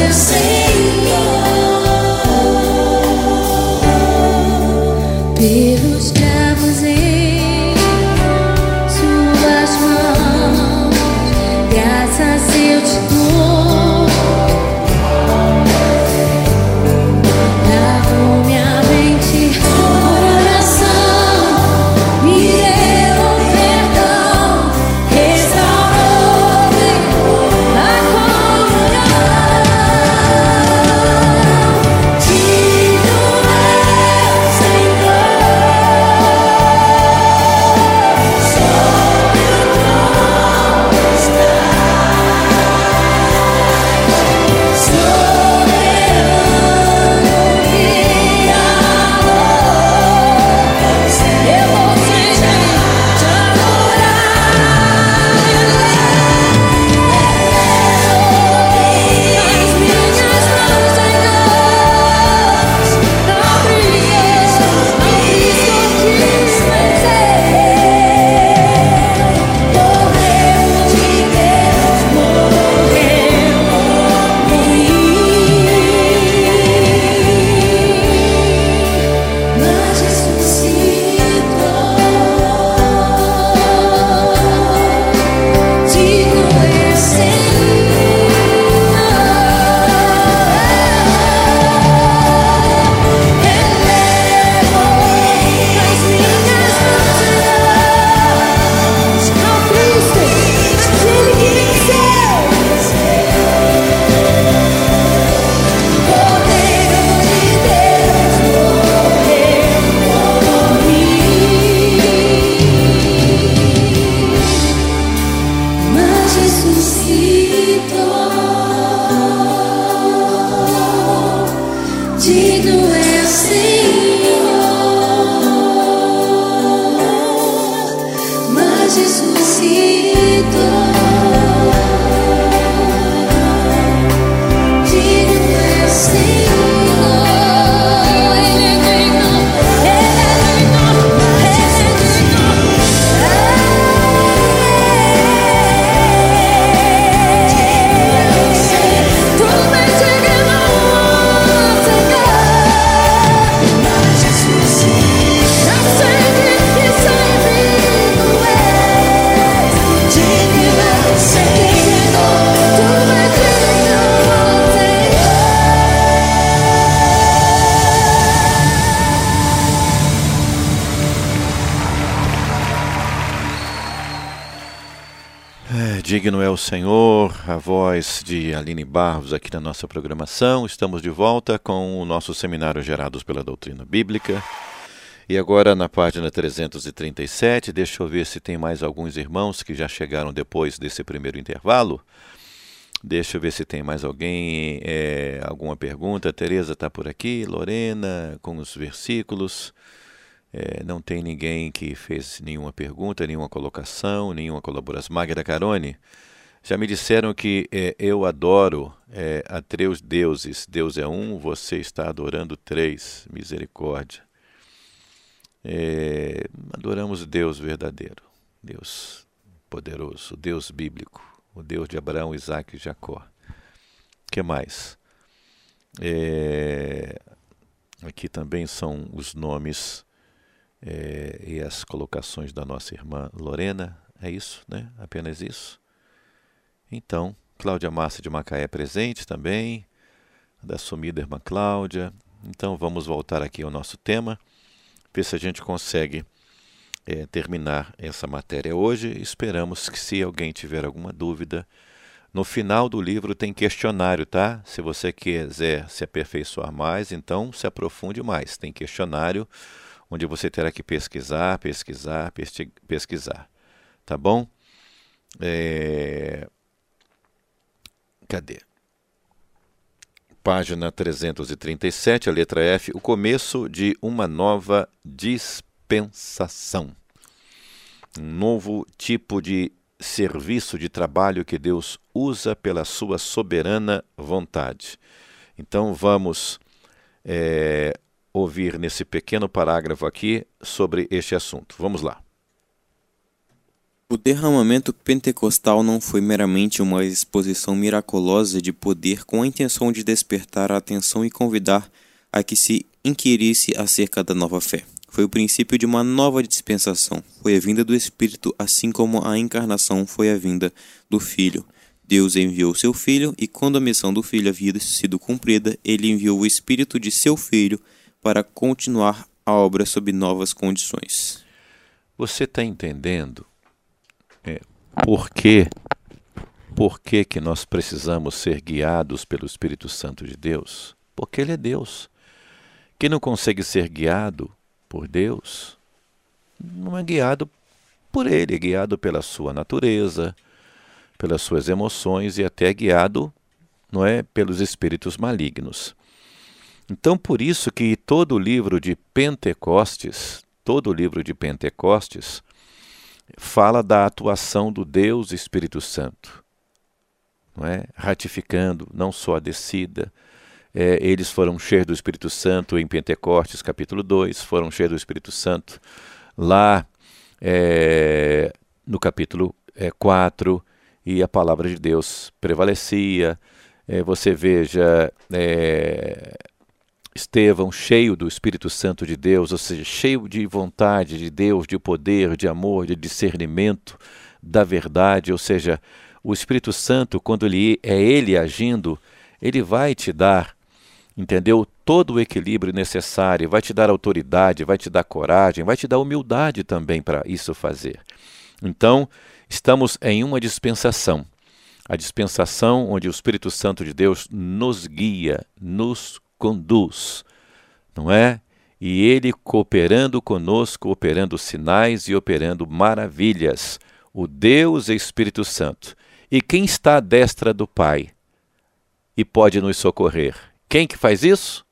Pelos cravos em suas mãos, graças eu te dou. Lavou minha mente, coração, me deu perdão, restaurou-me a comunhão. Digno é o Senhor, sobre o trono estás, soberano Criador. Eu vou sempre te adorar. Nas minhas mãos, Senhor, não quis vencer. Cordeiro de Deus, morreu por mim, mas ressuscitou. Digno é o Senhor. Elevo as minhas mãos ao Cristo, aquele que venceu. Cordeiro de Deus, morreu por mim, mas ressuscitou. Digno é o Senhor, mas ressuscitou. Digno é o Senhor, Ele é digno, Ele é digno, Ele é digno. Tu me digno, Senhor, mas ressuscitou. Eu sei que sempre tu és. Digno é o Senhor, tu me digno, Digno é o Senhor, a voz de Aline Barros aqui na nossa programação. Estamos de volta com o nosso seminário Gerados pela Doutrina Bíblica. E agora na página 337, deixa eu ver se tem mais alguns irmãos que já chegaram depois desse primeiro intervalo. Deixa eu ver se tem mais alguém, alguma pergunta. Tereza está por aqui, Lorena com os versículos. Não tem ninguém que fez nenhuma pergunta, nenhuma colocação, nenhuma colaboração. Magda Carone, já me disseram que eu adoro a três deuses. Deus é um, você está adorando três. Misericórdia. Adoramos Deus verdadeiro, Deus poderoso, Deus bíblico, o Deus de Abraão, Isaac e Jacó. O que mais? Aqui também são os nomes e as colocações da nossa irmã Lorena. É isso, né? Apenas isso. Então, Cláudia Márcia de Macaé presente também, da sumida irmã Cláudia. Então, vamos voltar aqui ao nosso tema, ver se a gente consegue terminar essa matéria hoje. Esperamos que, se alguém tiver alguma dúvida, no final do livro tem questionário, tá? Se você quiser se aperfeiçoar mais, então se aprofunde mais. Tem questionário onde você terá que pesquisar. Tá bom? Cadê? Página 337, a letra F, o começo de uma nova dispensação. Um novo tipo de serviço de trabalho que Deus usa pela sua soberana vontade. Então vamos ouvir nesse pequeno parágrafo aqui sobre este assunto. Vamos lá. O derramamento pentecostal não foi meramente uma exposição miraculosa de poder com a intenção de despertar a atenção e convidar a que se inquirisse acerca da nova fé. Foi o princípio de uma nova dispensação. Foi a vinda do Espírito, assim como a encarnação foi a vinda do Filho. Deus enviou seu Filho, e quando a missão do Filho havia sido cumprida, ele enviou o Espírito de seu Filho para continuar a obra sob novas condições. Você está entendendo por que que nós precisamos ser guiados pelo Espírito Santo de Deus? Porque Ele é Deus. Quem não consegue ser guiado por Deus, não é guiado por Ele, é guiado pela sua natureza, pelas suas emoções e até guiado, não é, pelos espíritos malignos. Então, por isso que todo o livro de Pentecostes fala da atuação do Deus Espírito Santo, não é? Ratificando não só a descida, eles foram cheios do Espírito Santo em Pentecostes, capítulo 2, foram cheios do Espírito Santo lá no capítulo 4, e a palavra de Deus prevalecia. Você veja Estevão cheio do Espírito Santo de Deus, ou seja, cheio de vontade de Deus, de poder, de amor, de discernimento da verdade. Ou seja, o Espírito Santo, quando ele agindo, ele vai te dar, entendeu, todo o equilíbrio necessário, vai te dar autoridade, vai te dar coragem, vai te dar humildade também para isso fazer. Então, estamos em uma dispensação, a dispensação onde o Espírito Santo de Deus nos guia, nos conduz, não é? E Ele cooperando conosco, operando sinais e operando maravilhas. O Deus é Espírito Santo. E quem está à destra do Pai e pode nos socorrer? Quem que faz isso?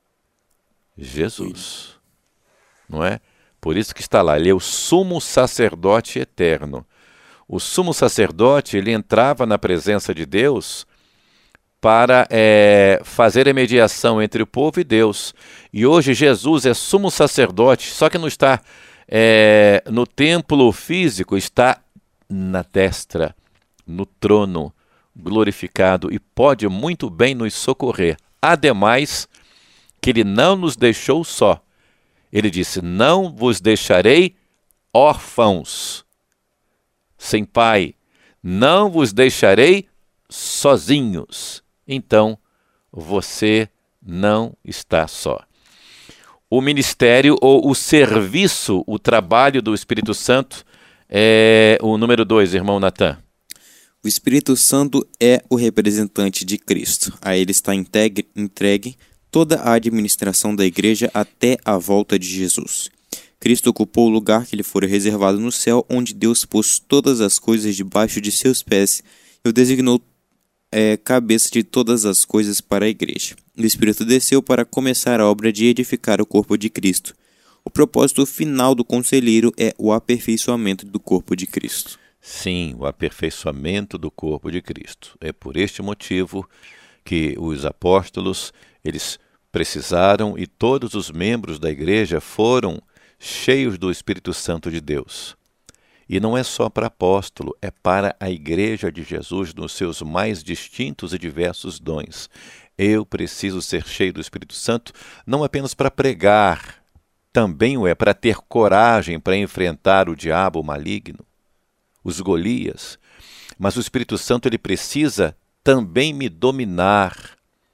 Jesus, não é? Por isso que está lá, Ele é o sumo sacerdote eterno. O sumo sacerdote, ele entrava na presença de Deus para fazer a mediação entre o povo e Deus. E hoje Jesus é sumo sacerdote, só que não está no templo físico, está na destra, no trono, glorificado, e pode muito bem nos socorrer. Ademais, que Ele não nos deixou só. Ele disse, não vos deixarei órfãos, sem pai, não vos deixarei sozinhos. Então, você não está só. O ministério ou o serviço, o trabalho do Espírito Santo é o número 2, irmão Natan. O Espírito Santo é o representante de Cristo. A ele está entregue toda a administração da igreja até a volta de Jesus. Cristo ocupou o lugar que lhe fora reservado no céu, onde Deus pôs todas as coisas debaixo de seus pés e o designou cabeça de todas as coisas para a igreja. O Espírito desceu para começar a obra de edificar o corpo de Cristo. O propósito final do conselheiro é o aperfeiçoamento do corpo de Cristo. Sim, o aperfeiçoamento do corpo de Cristo. É por este motivo que os apóstolos, eles precisaram, e todos os membros da igreja foram cheios do Espírito Santo de Deus. E não é só para apóstolo, é para a igreja de Jesus nos seus mais distintos e diversos dons. Eu preciso ser cheio do Espírito Santo, não apenas para pregar, também o é para ter coragem para enfrentar o diabo maligno, os Golias. Mas o Espírito Santo, ele precisa também me dominar,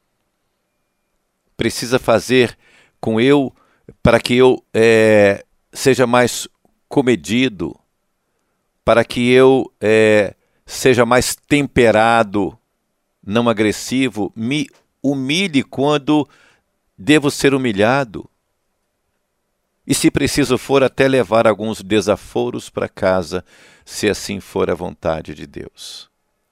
precisa fazer para que eu seja mais comedido, para que eu seja mais temperado, não agressivo, me humilhe quando devo ser humilhado. E se preciso for, até levar alguns desaforos para casa, se assim for a vontade de Deus.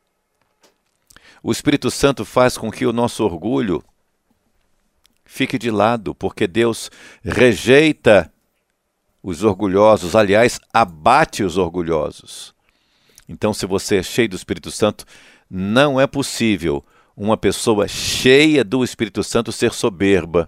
O Espírito Santo faz com que o nosso orgulho fique de lado, porque Deus rejeita os orgulhosos, aliás, abate os orgulhosos. Então, se você é cheio do Espírito Santo, não é possível uma pessoa cheia do Espírito Santo ser soberba,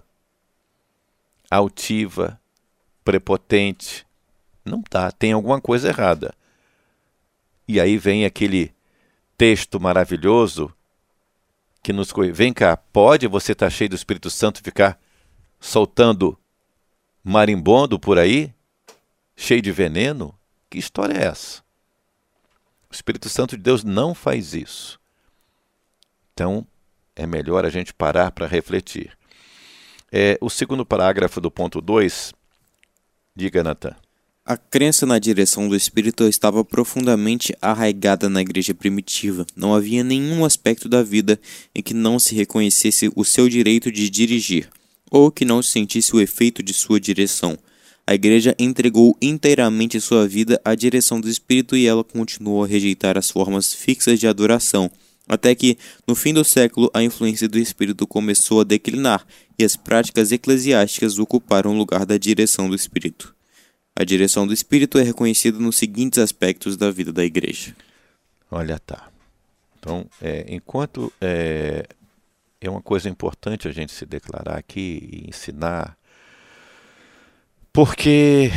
altiva, prepotente. Não tá, tem alguma coisa errada. E aí vem aquele texto maravilhoso que nos... Vem cá, pode você estar cheio do Espírito Santo e ficar soltando marimbondo por aí? Cheio de veneno? Que história é essa? O Espírito Santo de Deus não faz isso. Então, é melhor a gente parar para refletir. O segundo parágrafo do ponto 2, diga, Natan. A crença na direção do Espírito estava profundamente arraigada na igreja primitiva. Não havia nenhum aspecto da vida em que não se reconhecesse o seu direito de dirigir, ou que não se sentisse o efeito de sua direção. A igreja entregou inteiramente sua vida à direção do Espírito e ela continuou a rejeitar as formas fixas de adoração, até que, no fim do século, a influência do Espírito começou a declinar e as práticas eclesiásticas ocuparam o lugar da direção do Espírito. A direção do Espírito é reconhecida nos seguintes aspectos da vida da igreja. Olha, tá. Então, enquanto é uma coisa importante a gente se declarar aqui e ensinar, porque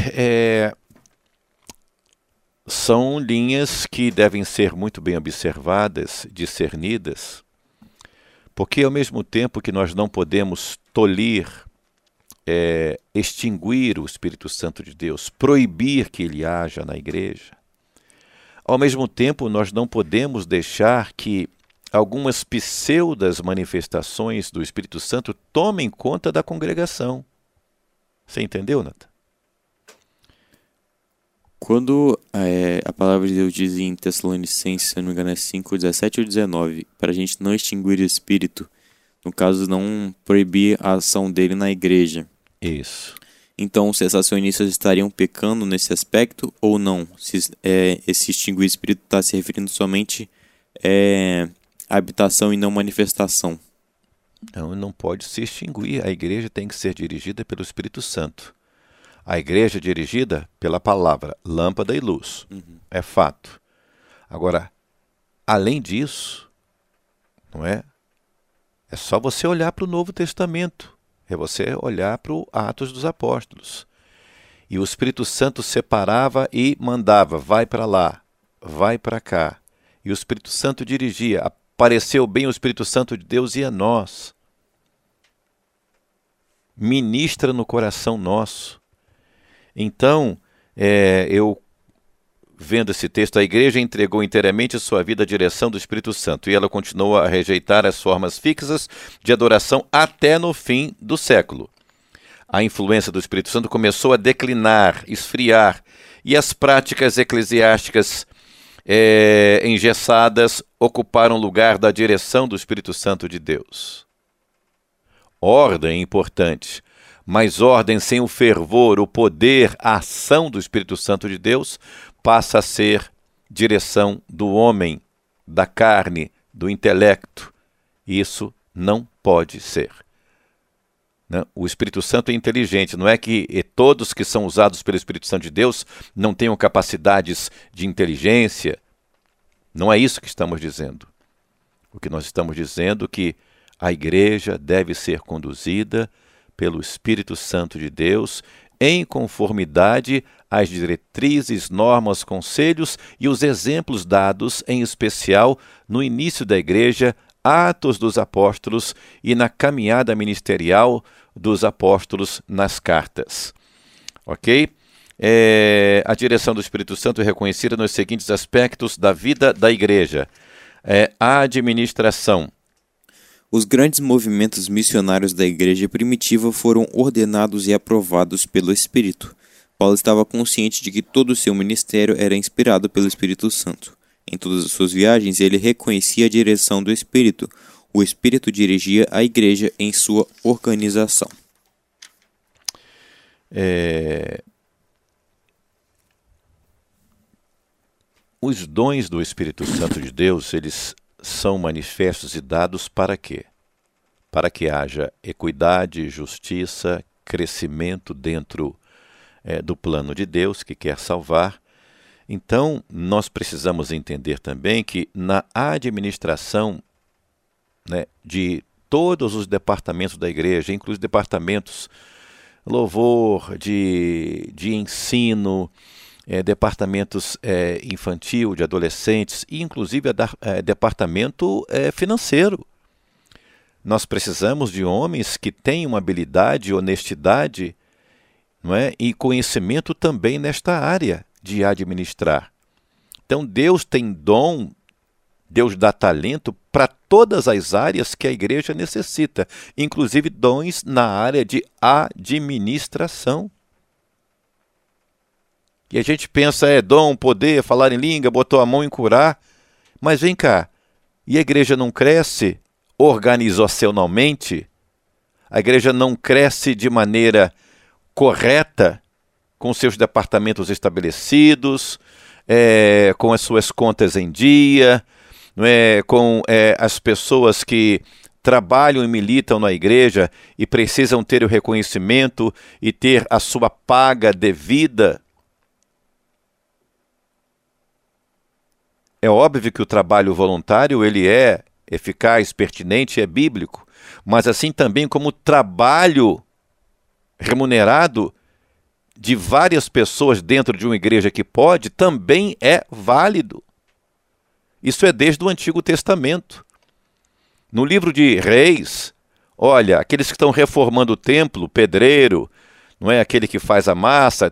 são linhas que devem ser muito bem observadas, discernidas, porque ao mesmo tempo que nós não podemos tolir, extinguir o Espírito Santo de Deus, proibir que ele haja na igreja, ao mesmo tempo nós não podemos deixar que algumas pseudas manifestações do Espírito Santo tomem conta da congregação. Você entendeu, Nathan? Quando a palavra de Deus diz em Tessalonicenses, se não me engano é 5, 17 ou 19, para a gente não extinguir o Espírito, no caso não proibir a ação dele na igreja. Isso. Então os cessacionistas estariam pecando nesse aspecto ou não? Se esse extinguir o Espírito está se referindo somente à habitação e não manifestação. Não pode se extinguir. A igreja tem que ser dirigida pelo Espírito Santo. A igreja é dirigida pela palavra, lâmpada e luz. É fato. Agora, além disso, não é? É só você olhar para o Novo Testamento. É você olhar para o Atos dos Apóstolos. E o Espírito Santo separava e mandava, vai para lá, vai para cá. E o Espírito Santo dirigia. Apareceu bem o Espírito Santo de Deus e a nós. Ministra no coração nosso. Então, eu vendo esse texto, a igreja entregou inteiramente sua vida à direção do Espírito Santo e ela continua a rejeitar as formas fixas de adoração até no fim do século. A influência do Espírito Santo começou a declinar, esfriar, e as práticas eclesiásticas engessadas ocuparam o lugar da direção do Espírito Santo de Deus. Ordem importante, mas ordem sem o fervor, o poder, a ação do Espírito Santo de Deus passa a ser direção do homem, da carne, do intelecto. Isso não pode ser. O Espírito Santo é inteligente, não é que todos que são usados pelo Espírito Santo de Deus não tenham capacidades de inteligência. Não é isso que estamos dizendo. O que nós estamos dizendo é que a igreja deve ser conduzida pelo Espírito Santo de Deus em conformidade às diretrizes, normas, conselhos e os exemplos dados, em especial, no início da igreja, Atos dos Apóstolos e na caminhada ministerial dos apóstolos nas cartas. Ok? A direção do Espírito Santo é reconhecida nos seguintes aspectos da vida da igreja. A administração. Os grandes movimentos missionários da igreja primitiva foram ordenados e aprovados pelo Espírito. Paulo estava consciente de que todo o seu ministério era inspirado pelo Espírito Santo. Em todas as suas viagens, ele reconhecia a direção do Espírito. O Espírito dirigia a igreja em sua organização. Os dons do Espírito Santo de Deus, eles são manifestos e dados para quê? Para que haja equidade, justiça, crescimento dentro do plano de Deus que quer salvar. Então, nós precisamos entender também que na administração, de todos os departamentos da igreja, inclusive departamentos louvor, de ensino, departamentos infantil, de adolescentes, e inclusive departamento financeiro. Nós precisamos de homens que tenham habilidade, honestidade, não é? E conhecimento também nesta área de administrar. Então Deus tem dom, Deus dá talento para todas as áreas que a igreja necessita, inclusive dons na área de administração. E a gente pensa, dom, poder, falar em língua, botou a mão em curar. Mas vem cá, e a igreja não cresce organizacionalmente? A igreja não cresce de maneira correta, com seus departamentos estabelecidos, com as suas contas em dia, não é? Com as pessoas que trabalham e militam na igreja e precisam ter o reconhecimento e ter a sua paga devida. É óbvio que o trabalho voluntário ele é eficaz, pertinente, é bíblico, mas assim também como o trabalho remunerado de várias pessoas dentro de uma igreja que pode, também é válido. Isso é desde o Antigo Testamento. No livro de Reis, olha, aqueles que estão reformando o templo, o pedreiro, não é aquele que faz a massa,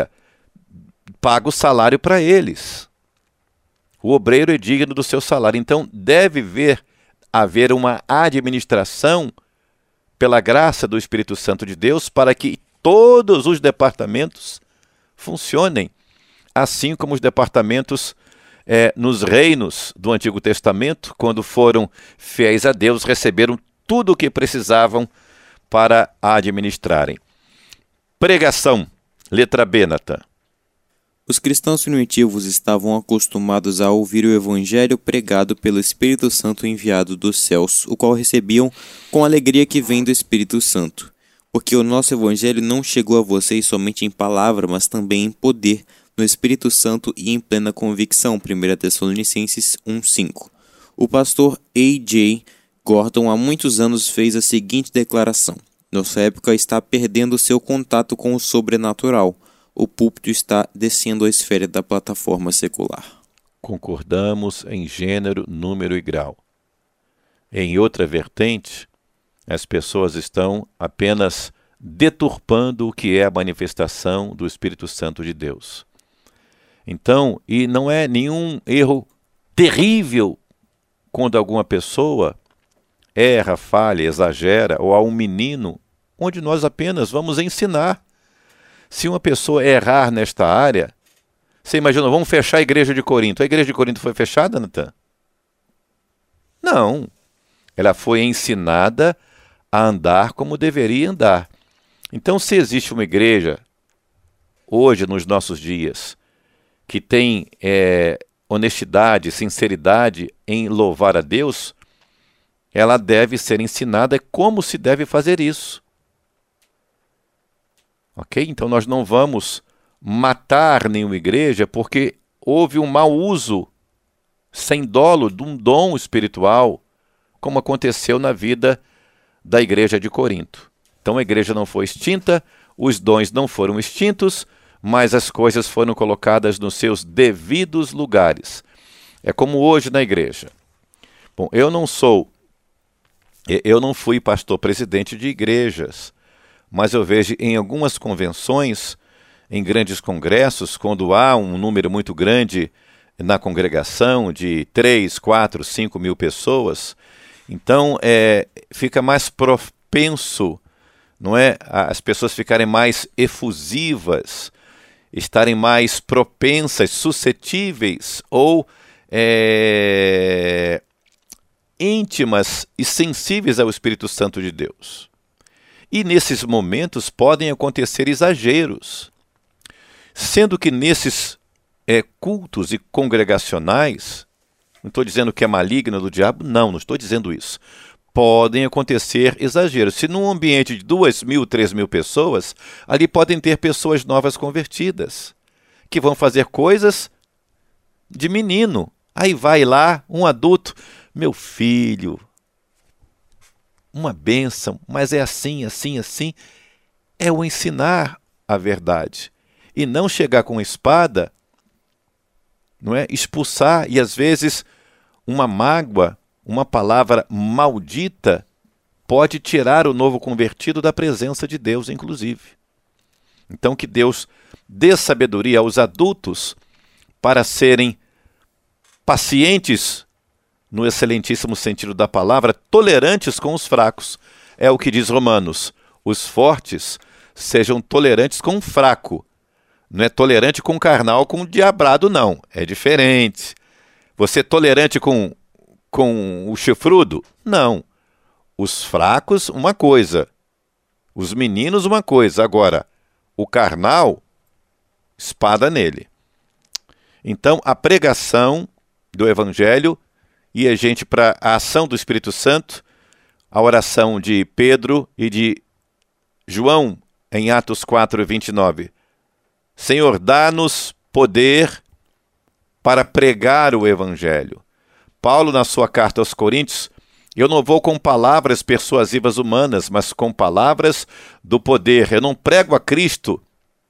paga o salário para eles. O obreiro é digno do seu salário. Então, deve haver uma administração pela graça do Espírito Santo de Deus para que todos os departamentos funcionem, assim como os departamentos nos reinos do Antigo Testamento, quando foram fiéis a Deus, receberam tudo o que precisavam para administrarem. Pregação, letra B, Natan. Os cristãos primitivos estavam acostumados a ouvir o evangelho pregado pelo Espírito Santo enviado dos céus, o qual recebiam com a alegria que vem do Espírito Santo. Porque o nosso evangelho não chegou a vocês somente em palavra, mas também em poder, no Espírito Santo e em plena convicção. 1 Tessalonicenses 1:5. O pastor A.J. Gordon há muitos anos fez a seguinte declaração: nossa época está perdendo seu contato com o sobrenatural. O púlpito está descendo a esfera da plataforma secular. Concordamos em gênero, número e grau. Em outra vertente, as pessoas estão apenas deturpando o que é a manifestação do Espírito Santo de Deus. Então, e não é nenhum erro terrível quando alguma pessoa erra, falha, exagera, ou há um menino, onde nós apenas vamos ensinar. Se uma pessoa errar nesta área, você imagina, vamos fechar a igreja de Corinto. A igreja de Corinto foi fechada, Natan? Não. Ela foi ensinada a andar como deveria andar. Então, se existe uma igreja, hoje, nos nossos dias, que tem honestidade, sinceridade em louvar a Deus, ela deve ser ensinada como se deve fazer isso. Ok? Então nós não vamos matar nenhuma igreja porque houve um mau uso sem dolo de um dom espiritual, como aconteceu na vida da igreja de Corinto. Então a igreja não foi extinta, os dons não foram extintos, mas as coisas foram colocadas nos seus devidos lugares. É como hoje na igreja. Bom, eu não fui pastor-presidente de igrejas, mas eu vejo em algumas convenções, em grandes congressos, quando há um número muito grande na congregação de 3, 4, 5 mil pessoas, então fica mais propenso, não é, as pessoas ficarem mais efusivas, estarem mais propensas, suscetíveis ou íntimas e sensíveis ao Espírito Santo de Deus. E nesses momentos podem acontecer exageros, sendo que nesses cultos e congregacionais, não estou dizendo que é maligno do diabo, não estou dizendo isso. Podem acontecer exageros. Se num ambiente de 2.000, 3.000 pessoas, ali podem ter pessoas novas convertidas, que vão fazer coisas de menino. Aí vai lá um adulto, meu filho, uma bênção, mas é assim, assim, assim. É o ensinar a verdade. e não chegar com espada, não é? Expulsar, e às vezes uma mágoa, uma palavra maldita pode tirar o novo convertido da presença de Deus, inclusive. Então que Deus dê sabedoria aos adultos para serem pacientes, no excelentíssimo sentido da palavra, tolerantes com os fracos. É o que diz Romanos: os fortes sejam tolerantes com o fraco. Não é tolerante com o carnal, com o diabrado, não. É diferente. Você é tolerante com o chifrudo? Não. Os fracos, uma coisa. Os meninos, uma coisa. Agora, o carnal, espada nele. Então, a pregação do Evangelho e a gente para a ação do Espírito Santo, a oração de Pedro e de João em Atos 4:29. Senhor, dá-nos poder para pregar o Evangelho. Paulo, na sua carta aos Coríntios: eu não vou com palavras persuasivas humanas, mas com palavras do poder. Eu não prego a Cristo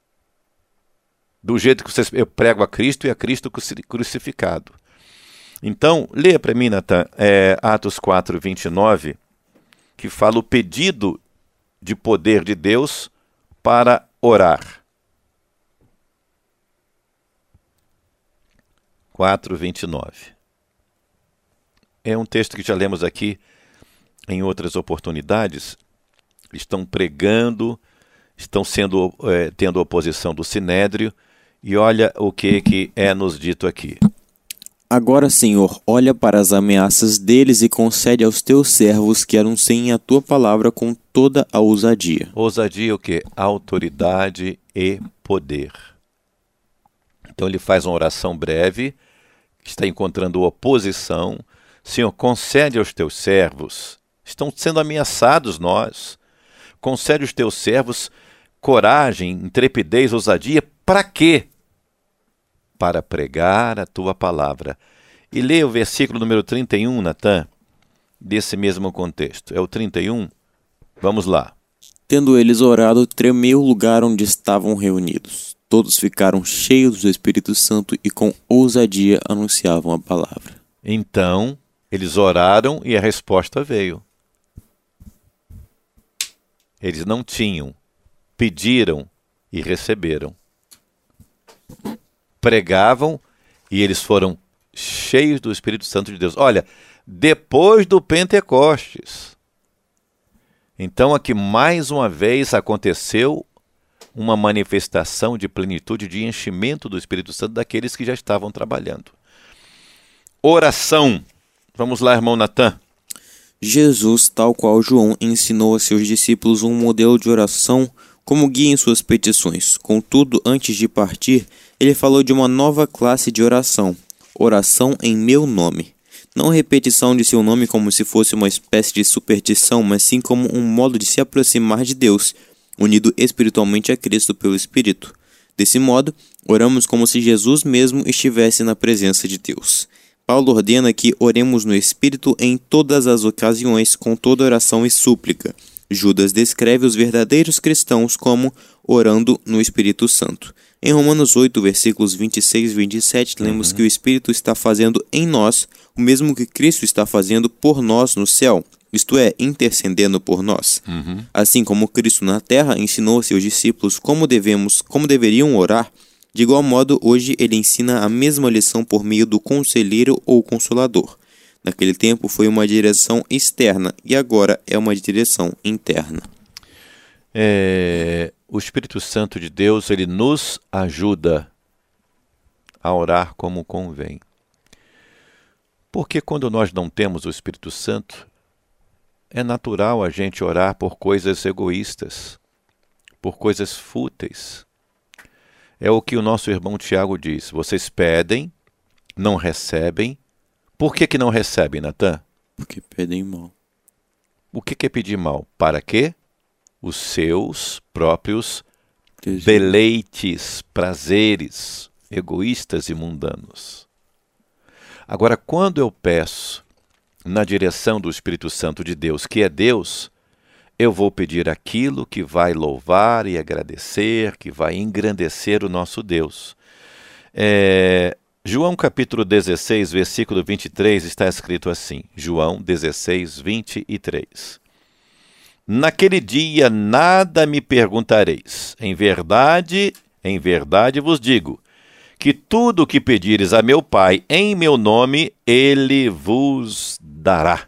do jeito que vocês... Eu prego a Cristo e a Cristo crucificado. Então, leia para mim, Natan, Atos 4:29, que fala o pedido de poder de Deus para orar. 4:29. É um texto que já lemos aqui em outras oportunidades. Estão pregando, estão tendo oposição do Sinédrio, e olha o que é nos dito aqui. Agora, Senhor, olha para as ameaças deles e concede aos teus servos que anunciem a tua palavra com toda a ousadia. Ousadia o quê? Autoridade e poder. Então ele faz uma oração breve, está encontrando oposição. Senhor, concede aos teus servos, estão sendo ameaçados nós, concede aos teus servos coragem, intrepidez, ousadia. Para quê? Para pregar a tua palavra. E leia o versículo número 31, Natan, desse mesmo contexto. É o 31? Vamos lá. Tendo eles orado, tremeu o lugar onde estavam reunidos. Todos ficaram cheios do Espírito Santo e com ousadia anunciavam a palavra. Então, eles oraram e a resposta veio. Eles não tinham, pediram e receberam. Pregavam e eles foram cheios do Espírito Santo de Deus. Olha, depois do Pentecostes. Então aqui mais uma vez aconteceu uma manifestação de plenitude, de enchimento do Espírito Santo daqueles que já estavam trabalhando. Oração. Vamos lá, irmão Natan. Jesus, tal qual João, ensinou a seus discípulos um modelo de oração como guia em suas petições. Contudo, antes de partir, ele falou de uma nova classe de oração, oração em meu nome. Não repetição de seu nome como se fosse uma espécie de superstição, mas sim como um modo de se aproximar de Deus, unido espiritualmente a Cristo pelo Espírito. Desse modo, oramos como se Jesus mesmo estivesse na presença de Deus. Paulo ordena que oremos no Espírito em todas as ocasiões, com toda oração e súplica. Judas descreve os verdadeiros cristãos como orando no Espírito Santo. Em Romanos 8, versículos 26 e 27, lemos que o Espírito está fazendo em nós o mesmo que Cristo está fazendo por nós no céu, isto é, intercedendo por nós. Assim como Cristo na terra ensinou aos seus discípulos como deveriam orar, de igual modo hoje ele ensina a mesma lição por meio do conselheiro ou consolador. Naquele tempo foi uma direção externa e agora é uma direção interna. O Espírito Santo de Deus, ele nos ajuda a orar como convém. Porque quando nós não temos o Espírito Santo, é natural a gente orar por coisas egoístas, por coisas fúteis. É o que o nosso irmão Tiago diz: vocês pedem, não recebem. Por que não recebem, Natan? Porque pedem mal. O que é pedir mal? Para quê? Os seus próprios deleites, prazeres egoístas e mundanos. Agora, quando eu peço na direção do Espírito Santo de Deus, que é Deus, eu vou pedir aquilo que vai louvar e agradecer, que vai engrandecer o nosso Deus. João capítulo 16, versículo 23, está escrito assim, João 16, 23. Naquele dia nada me perguntareis, em verdade vos digo, que tudo o que pedires a meu Pai em meu nome, Ele vos dará.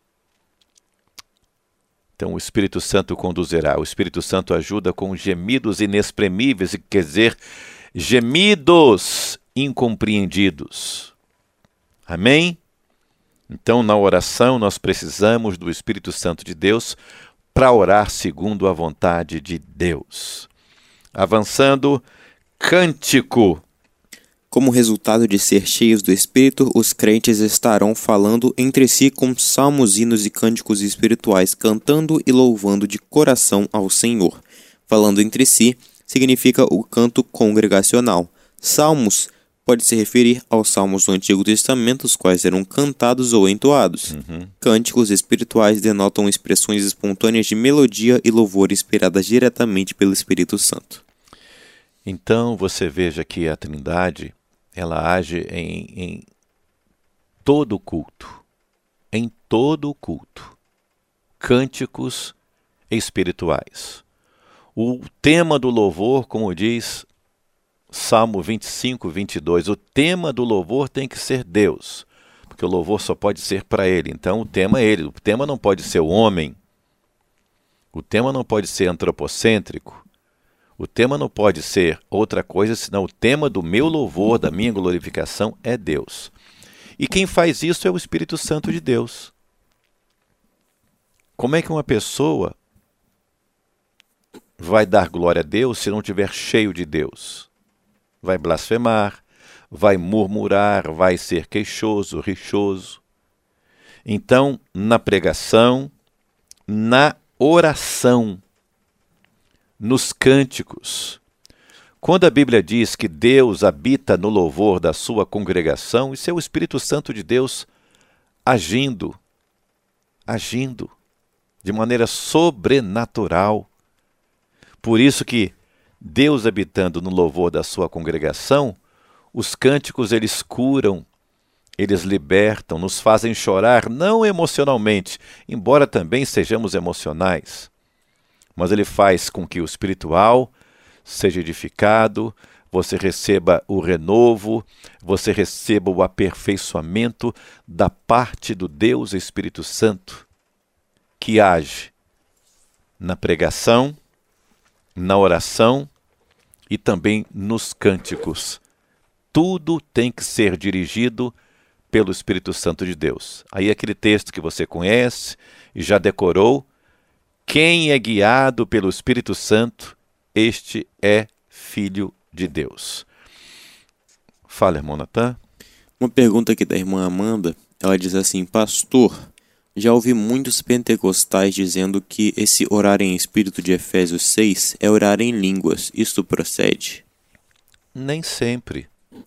Então o Espírito Santo conduzirá, o Espírito Santo ajuda com gemidos inexprimíveis, quer dizer, gemidos incompreendidos. Amém? Então na oração nós precisamos do Espírito Santo de Deus para orar segundo a vontade de Deus. Avançando, cântico. Como resultado de ser cheios do Espírito, os crentes estarão falando entre si com salmos, hinos e cânticos espirituais, cantando e louvando de coração ao Senhor. Falando entre si significa o canto congregacional. Salmos pode se referir aos salmos do Antigo Testamento, os quais eram cantados ou entoados. Cânticos espirituais denotam expressões espontâneas de melodia e louvor inspiradas diretamente pelo Espírito Santo. Então você veja que a Trindade, ela age em todo o culto. Em todo o culto. Cânticos espirituais. O tema do louvor, como diz Salmo 25, 22, o tema do louvor tem que ser Deus, porque o louvor só pode ser para Ele. Então o tema é Ele, o tema não pode ser o homem, o tema não pode ser antropocêntrico, o tema não pode ser outra coisa, senão o tema do meu louvor, da minha glorificação é Deus. E quem faz isso é o Espírito Santo de Deus. Como é que uma pessoa vai dar glória a Deus se não estiver cheio de Deus? Vai blasfemar, vai murmurar, vai ser queixoso, rixoso. Então, na pregação, na oração, nos cânticos, quando a Bíblia diz que Deus habita no louvor da sua congregação, isso é o Espírito Santo de Deus agindo de maneira sobrenatural. Por isso que Deus habitando no louvor da sua congregação, os cânticos eles curam, eles libertam, nos fazem chorar, não emocionalmente, embora também sejamos emocionais, mas ele faz com que o espiritual seja edificado, você receba o renovo, você receba o aperfeiçoamento da parte do Deus Espírito Santo, que age na pregação, na oração e também nos cânticos. Tudo tem que ser dirigido pelo Espírito Santo de Deus. Aí aquele texto que você conhece e já decorou, quem é guiado pelo Espírito Santo, este é filho de Deus. Fala, irmão Natan. Uma pergunta aqui da irmã Amanda, ela diz assim: pastor, já ouvi muitos pentecostais dizendo que esse orar em espírito de Efésios 6 é orar em línguas. Isto procede? Nem sempre.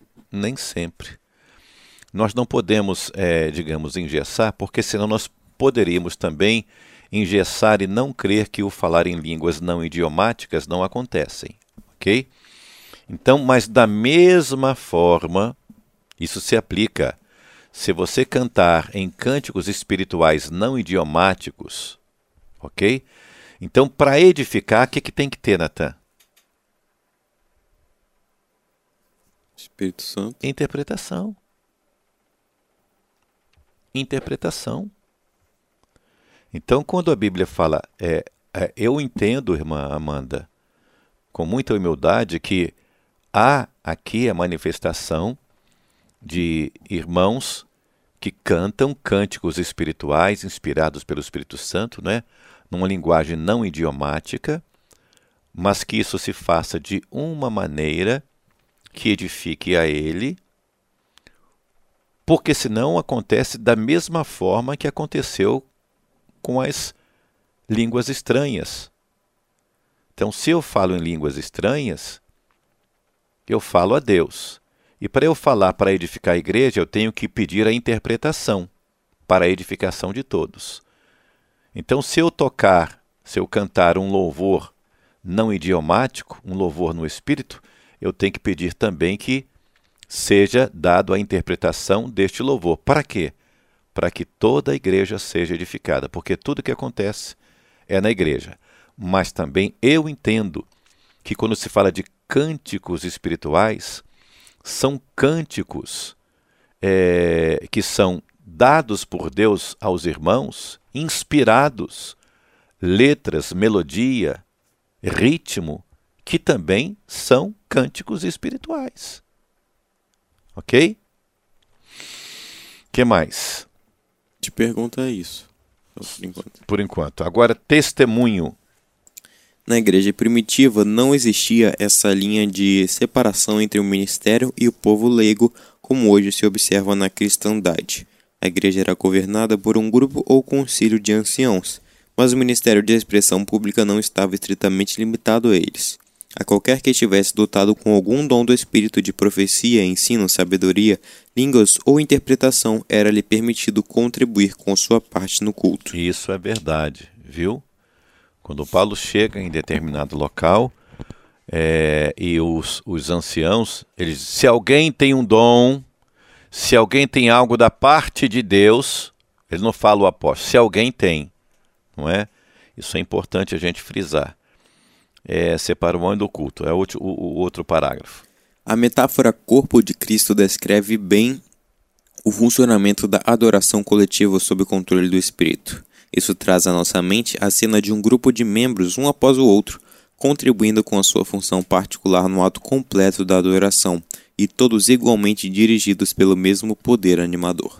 Nós não podemos, digamos, engessar, porque senão nós poderíamos também engessar e não crer que o falar em línguas não idiomáticas não acontecem, ok? Então, mas da mesma forma, isso se aplica. Se você cantar em cânticos espirituais não idiomáticos, ok? Então, para edificar, o que tem que ter, Natan? Espírito Santo. Interpretação. Então, quando a Bíblia fala, eu entendo, irmã Amanda, com muita humildade, que há aqui a manifestação de irmãos que cantam cânticos espirituais inspirados pelo Espírito Santo, né? Numa linguagem não idiomática, mas que isso se faça de uma maneira que edifique a ele, porque senão acontece da mesma forma que aconteceu com as línguas estranhas. Então, se eu falo em línguas estranhas, eu falo a Deus. E para eu falar para edificar a igreja, eu tenho que pedir a interpretação para a edificação de todos. Então, se eu tocar se eu cantar um louvor não idiomático, um louvor no espírito, eu tenho que pedir também que seja dado a interpretação deste louvor. Para quê? Para que toda a igreja seja edificada, porque tudo que acontece é na igreja. Mas também eu entendo que quando se fala de cânticos espirituais, são cânticos que são dados por Deus aos irmãos, inspirados, letras, melodia, ritmo, que também são cânticos espirituais. Ok? Que mais? Te pergunta isso, por enquanto. Por enquanto. Agora, testemunho. Na igreja primitiva não existia essa linha de separação entre o ministério e o povo leigo, como hoje se observa na cristandade. A igreja era governada por um grupo ou concílio de anciãos, mas o ministério de expressão pública não estava estritamente limitado a eles. A qualquer que estivesse dotado com algum dom do espírito de profecia, ensino, sabedoria, línguas ou interpretação, era-lhe permitido contribuir com sua parte no culto. Isso é verdade, viu? Quando Paulo chega em determinado local, e os anciãos, eles dizem, se alguém tem um dom, se alguém tem algo da parte de Deus, ele não fala o apóstolo, se alguém tem, não é? Isso é importante a gente frisar. Separa o homem do culto, é o outro parágrafo. A metáfora corpo de Cristo descreve bem o funcionamento da adoração coletiva sob o controle do Espírito. Isso traz à nossa mente a cena de um grupo de membros, um após o outro, contribuindo com a sua função particular no ato completo da adoração, e todos igualmente dirigidos pelo mesmo poder animador.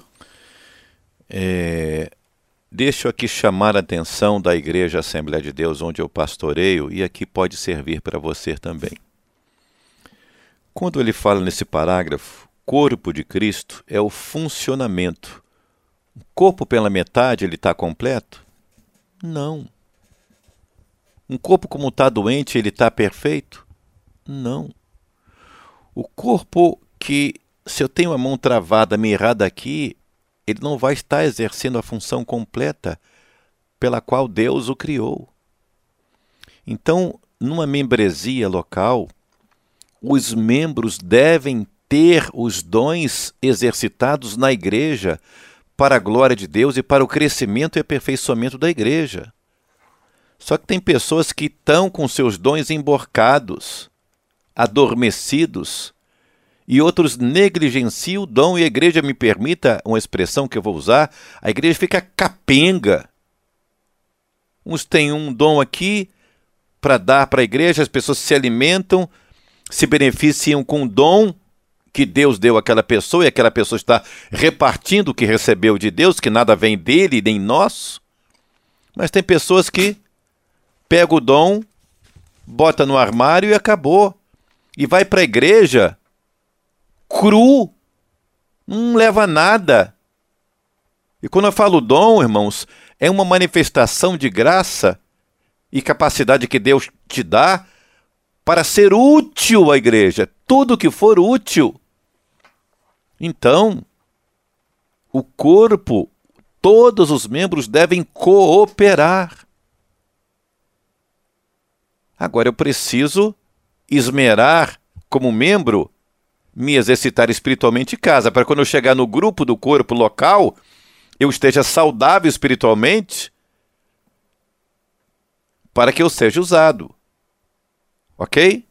Deixo aqui chamar a atenção da Igreja Assembleia de Deus, onde eu pastoreio, e aqui pode servir para você também. Quando ele fala nesse parágrafo, corpo de Cristo é o funcionamento. O corpo pela metade, ele está completo? Não. Um corpo como está doente, ele está perfeito? Não. O corpo que, se eu tenho a mão travada, mirrada aqui, ele não vai estar exercendo a função completa pela qual Deus o criou. Então, numa membresia local, os membros devem ter os dons exercitados na igreja para a glória de Deus e para o crescimento e aperfeiçoamento da igreja. Só que tem pessoas que estão com seus dons emborcados, adormecidos, e outros negligenciam o dom, e a igreja, me permita uma expressão que eu vou usar, a igreja fica capenga. Uns têm um dom aqui para dar para a igreja, as pessoas se alimentam, se beneficiam com o dom que Deus deu àquela pessoa, e aquela pessoa está repartindo o que recebeu de Deus, que nada vem dele nem nosso. Mas tem pessoas que pegam o dom, bota no armário e acabou. E vai para a igreja cru, não leva nada. E quando eu falo dom, irmãos, é uma manifestação de graça e capacidade que Deus te dá para ser útil à igreja. Tudo que for útil. Então, o corpo, todos os membros devem cooperar. Agora, eu preciso esmerar como membro, me exercitar espiritualmente em casa, para quando eu chegar no grupo do corpo local, eu esteja saudável espiritualmente, para que eu seja usado. Ok?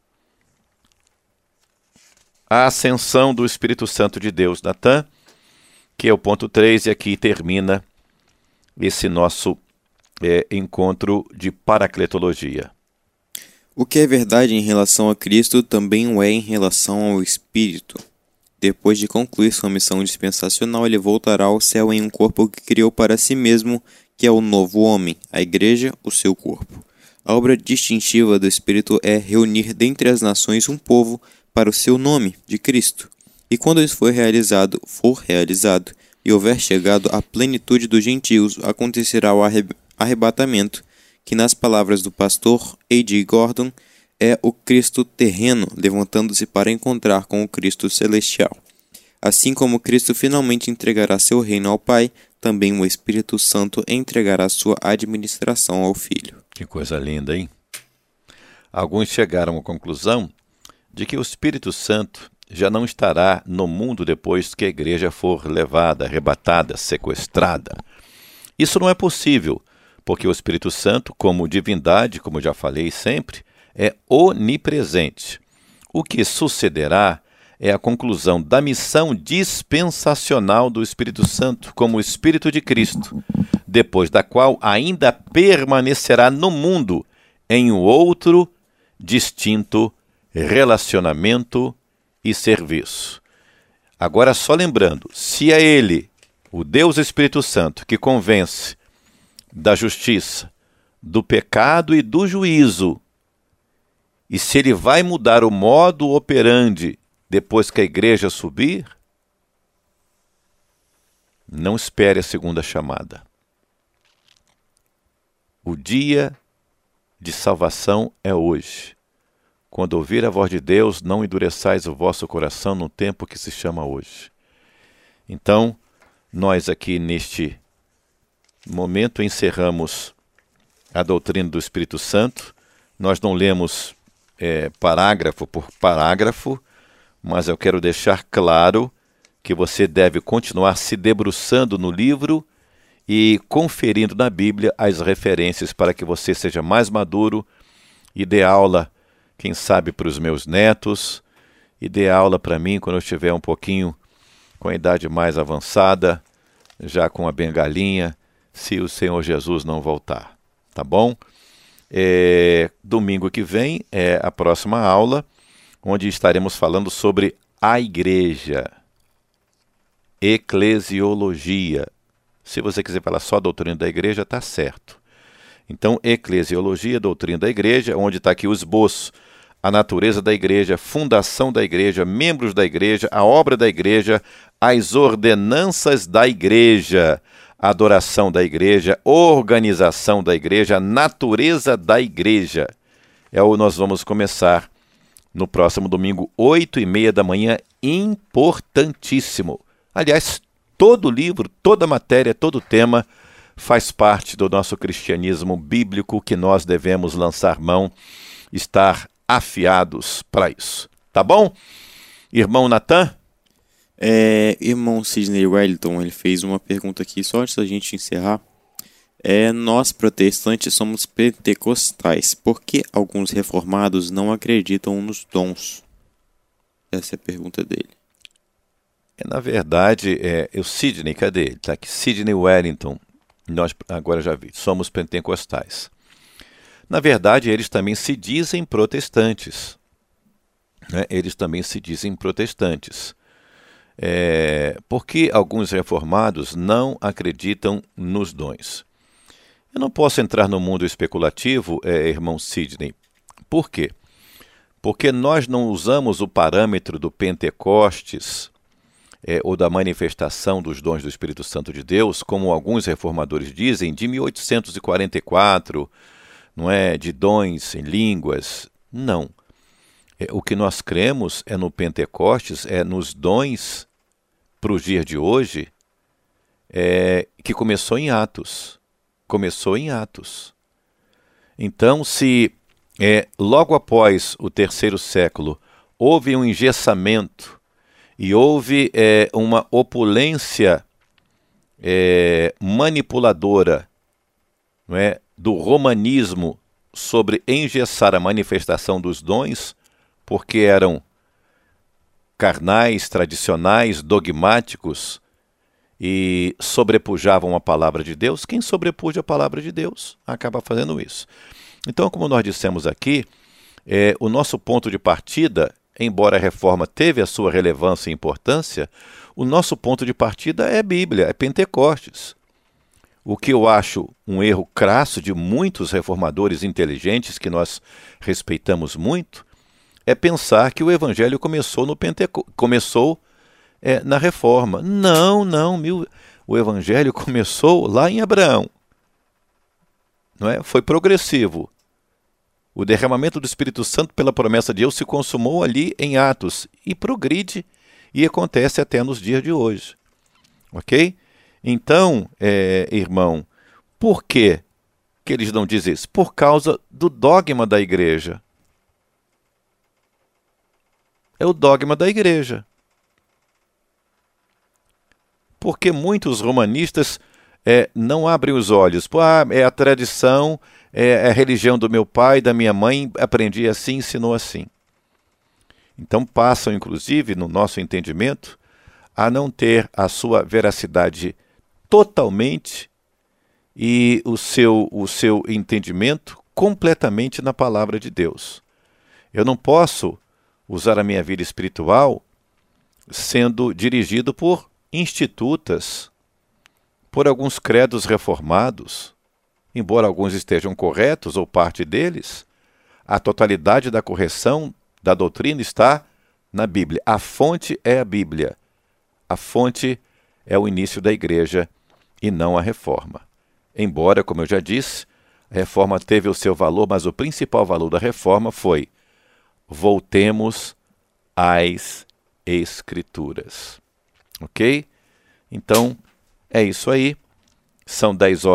A ascensão do Espírito Santo de Deus, Natan, que é o ponto 3, e aqui termina esse nosso encontro de paracletologia. O que é verdade em relação a Cristo também o é em relação ao Espírito. Depois de concluir sua missão dispensacional, ele voltará ao céu em um corpo que criou para si mesmo, que é o novo homem, a igreja, o seu corpo. A obra distintiva do Espírito é reunir dentre as nações um povo para o seu nome, de Cristo. E quando isso for realizado, e houver chegado à plenitude dos gentios, acontecerá o arrebatamento, que nas palavras do pastor A.J. Gordon, é o Cristo terreno, levantando-se para encontrar com o Cristo celestial. Assim como Cristo finalmente entregará seu reino ao Pai, também o Espírito Santo entregará sua administração ao Filho. Que coisa linda, hein? Alguns chegaram à conclusão de que o Espírito Santo já não estará no mundo depois que a igreja for levada, arrebatada, sequestrada. Isso não é possível, porque o Espírito Santo, como divindade, como já falei sempre, é onipresente. O que sucederá é a conclusão da missão dispensacional do Espírito Santo como Espírito de Cristo, depois da qual ainda permanecerá no mundo em um outro distinto relacionamento e serviço. Agora, só lembrando, se é Ele, o Deus Espírito Santo, que convence da justiça, do pecado e do juízo, e se Ele vai mudar o modo operandi depois que a igreja subir, não espere a segunda chamada. O dia de salvação é hoje. Quando ouvir a voz de Deus, não endureçais o vosso coração no tempo que se chama hoje. Então, nós aqui neste momento encerramos a doutrina do Espírito Santo. Nós não lemos parágrafo por parágrafo, mas eu quero deixar claro que você deve continuar se debruçando no livro e conferindo na Bíblia as referências para que você seja mais maduro e dê aula, quem sabe, para os meus netos, e dê aula para mim quando eu estiver um pouquinho com a idade mais avançada, já com a bengalinha, se o Senhor Jesus não voltar. Tá bom? Domingo que vem é a próxima aula, onde estaremos falando sobre a igreja, eclesiologia. Se você quiser falar só a doutrina da igreja, está certo. Então, eclesiologia, doutrina da igreja, onde está aqui o esboço, a natureza da igreja, fundação da igreja, membros da igreja, a obra da igreja, as ordenanças da igreja, a adoração da igreja, organização da igreja, a natureza da igreja. Nós vamos começar no próximo domingo, 8h30 da manhã, importantíssimo. Aliás, todo livro, toda matéria, todo tema faz parte do nosso cristianismo bíblico que nós devemos lançar mão, estar afiados para isso. Tá bom? Irmão Natan? Irmão Sidney Wellington, ele fez uma pergunta aqui, só antes da gente encerrar. Nós, protestantes, somos pentecostais. Por que alguns reformados não acreditam nos dons? Essa é a pergunta dele. Na verdade, o Sidney, cadê ele? Está aqui, Sidney Wellington. Nós, agora já vi, somos pentecostais. Na verdade, eles também se dizem protestantes. Né? Eles também se dizem protestantes. Porque alguns reformados não acreditam nos dons. Eu não posso entrar no mundo especulativo, irmão Sidney. Por quê? Porque nós não usamos o parâmetro do Pentecostes ou da manifestação dos dons do Espírito Santo de Deus, como alguns reformadores dizem, de 1844, não é? De dons em línguas. Não. O que nós cremos no Pentecostes, nos dons para os dias de hoje, que começou em Atos. Começou em Atos. Então, se logo após o 3º século houve um engessamento e houve uma opulência manipuladora, não é, do romanismo sobre engessar a manifestação dos dons, porque eram carnais, tradicionais, dogmáticos e sobrepujavam a palavra de Deus, quem sobrepuja a palavra de Deus acaba fazendo isso. Então, como nós dissemos aqui, o nosso ponto de partida, embora a reforma teve a sua relevância e importância, o nosso ponto de partida é a Bíblia, é Pentecostes. O que eu acho um erro crasso de muitos reformadores inteligentes, que nós respeitamos muito, é pensar que o Evangelho começou na Reforma. Não, o Evangelho começou lá em Abraão. Não é? Foi progressivo. O derramamento do Espírito Santo pela promessa de Deus se consumou ali em Atos e progride e acontece até nos dias de hoje. Ok? Então, irmão, por que eles não dizem isso? Por causa do dogma da igreja. É o dogma da igreja. Porque muitos romanistas não abrem os olhos. É a tradição, é a religião do meu pai, da minha mãe, aprendi assim, ensinou assim. Então passam, inclusive, no nosso entendimento, a não ter a sua veracidade totalmente e o seu entendimento completamente na palavra de Deus. Eu não posso usar a minha vida espiritual sendo dirigido por institutas, por alguns credos reformados, embora alguns estejam corretos ou parte deles, a totalidade da correção da doutrina está na Bíblia. A fonte é a Bíblia. A fonte é o início da igreja e não a reforma. Embora, como eu já disse, a reforma teve o seu valor, mas o principal valor da reforma foi: voltemos às Escrituras. Ok? Então, é isso aí. São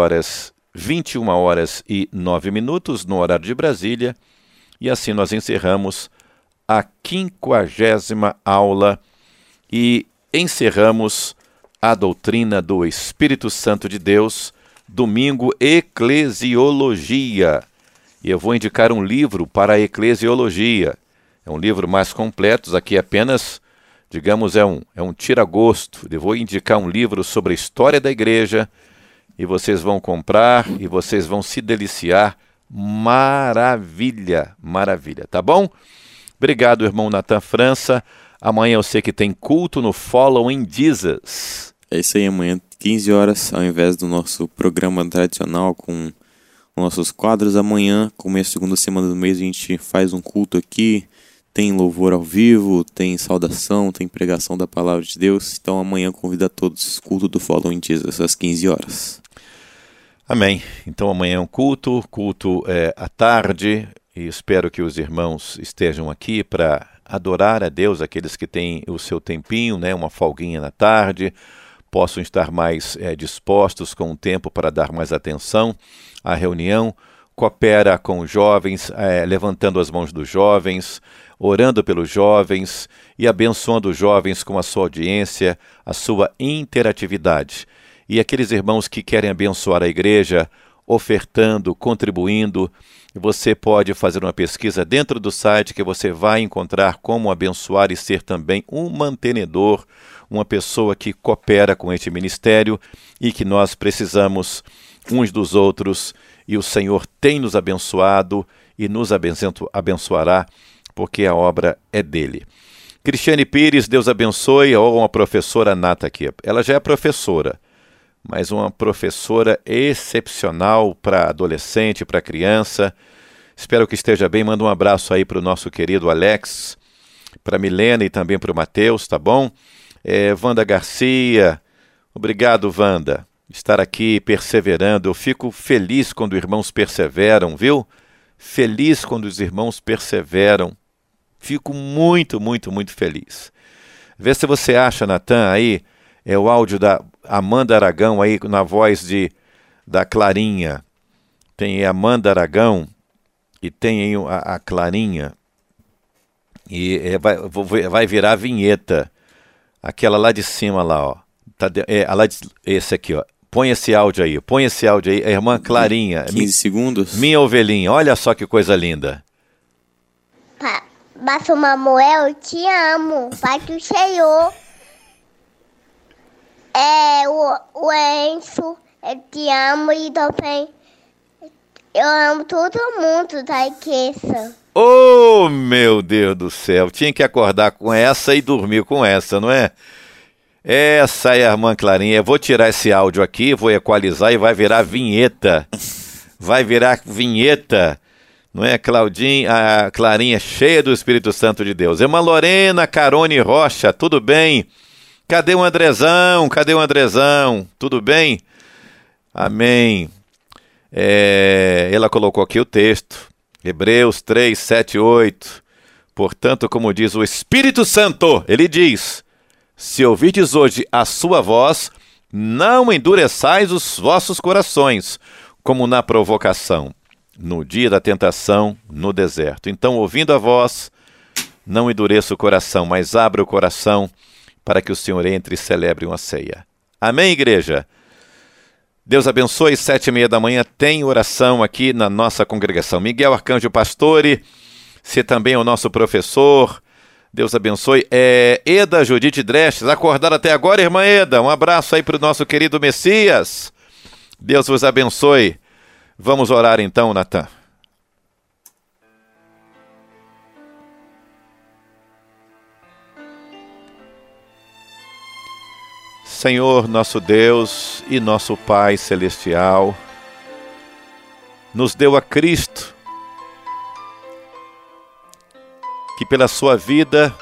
10h21 no horário de Brasília. E assim nós encerramos a 50ª aula e encerramos a doutrina do Espírito Santo de Deus, domingo Eclesiologia. E eu vou indicar um livro para a Eclesiologia. É um livro mais completo, aqui apenas, digamos, é um tira-gosto. Eu vou indicar um livro sobre a história da igreja e vocês vão comprar e vocês vão se deliciar. Maravilha, maravilha, tá bom? Obrigado, irmão Natan França. Amanhã eu sei que tem culto no Following Jesus. É isso aí, amanhã 15 horas, ao invés do nosso programa tradicional com nossos quadros. Amanhã, começo segunda semana do mês, a gente faz um culto aqui. Tem louvor ao vivo, tem saudação, tem pregação da palavra de Deus. Então amanhã convido a todos, culto do Following Jesus, às 15 horas. Amém. Então amanhã é um culto à tarde, e espero que os irmãos estejam aqui para adorar a Deus, aqueles que têm o seu tempinho, né, uma folguinha na tarde, possam estar mais dispostos com o tempo para dar mais atenção à reunião. Coopera com os jovens, levantando as mãos dos jovens, orando pelos jovens e abençoando os jovens com a sua audiência, a sua interatividade. E aqueles irmãos que querem abençoar a igreja, ofertando, contribuindo, você pode fazer uma pesquisa dentro do site que você vai encontrar como abençoar e ser também um mantenedor, uma pessoa que coopera com este ministério e que nós precisamos uns dos outros, e o Senhor tem nos abençoado e nos abençoará, porque a obra é dele. Cristiane Pires, Deus abençoe, ou uma professora nata aqui. Ela já é professora, mas uma professora excepcional para adolescente, para criança. Espero que esteja bem. Manda um abraço aí para o nosso querido Alex, para a Milena e também para o Matheus, tá bom? Wanda Garcia, obrigado, Wanda, estar aqui perseverando. Eu fico feliz quando irmãos perseveram, viu? Feliz quando os irmãos perseveram. Fico muito, muito, muito feliz. Vê se você acha, Natan, aí, o áudio da Amanda Aragão aí na voz da Clarinha. Tem Amanda Aragão e tem aí a Clarinha. E vai virar a vinheta. Aquela lá de cima lá, ó. Esse aqui, ó. Põe esse áudio aí, a irmã Clarinha. 15 segundos. Minha ovelhinha, olha só que coisa linda. Samuel, eu te amo. Pai do Senhor. O Enzo, eu te amo e também eu amo todo mundo da igreja. Oh, meu Deus do céu. Tinha que acordar com essa e dormir com essa, não é? Essa é a irmã Clarinha. Eu vou tirar esse áudio aqui, vou equalizar e vai virar vinheta. Vai virar vinheta. Não é, Claudinha? A Clarinha cheia do Espírito Santo de Deus. Irmã Lorena Carone Rocha, tudo bem? Cadê o Andrezão? Tudo bem? Amém. Ela colocou aqui o texto. Hebreus 3, 7, 8. Portanto, como diz o Espírito Santo, ele diz: se ouvides hoje a sua voz, Não endureçais os vossos corações, como na provocação, no dia da tentação, no deserto. Então, ouvindo a voz, não endureça o coração, mas abra o coração para que o Senhor entre e celebre uma ceia. Amém, igreja? Deus abençoe. 7h30 da manhã tem oração aqui na nossa congregação. Miguel Arcanjo Pastore, você também é o nosso professor. Deus abençoe. Eda Judite Drestes, acordada até agora, irmã Eda. Um abraço aí para o nosso querido Messias. Deus vos abençoe. Vamos orar então, Natan. Senhor, nosso Deus e nosso Pai Celestial, nos deu a Cristo, que pela sua vida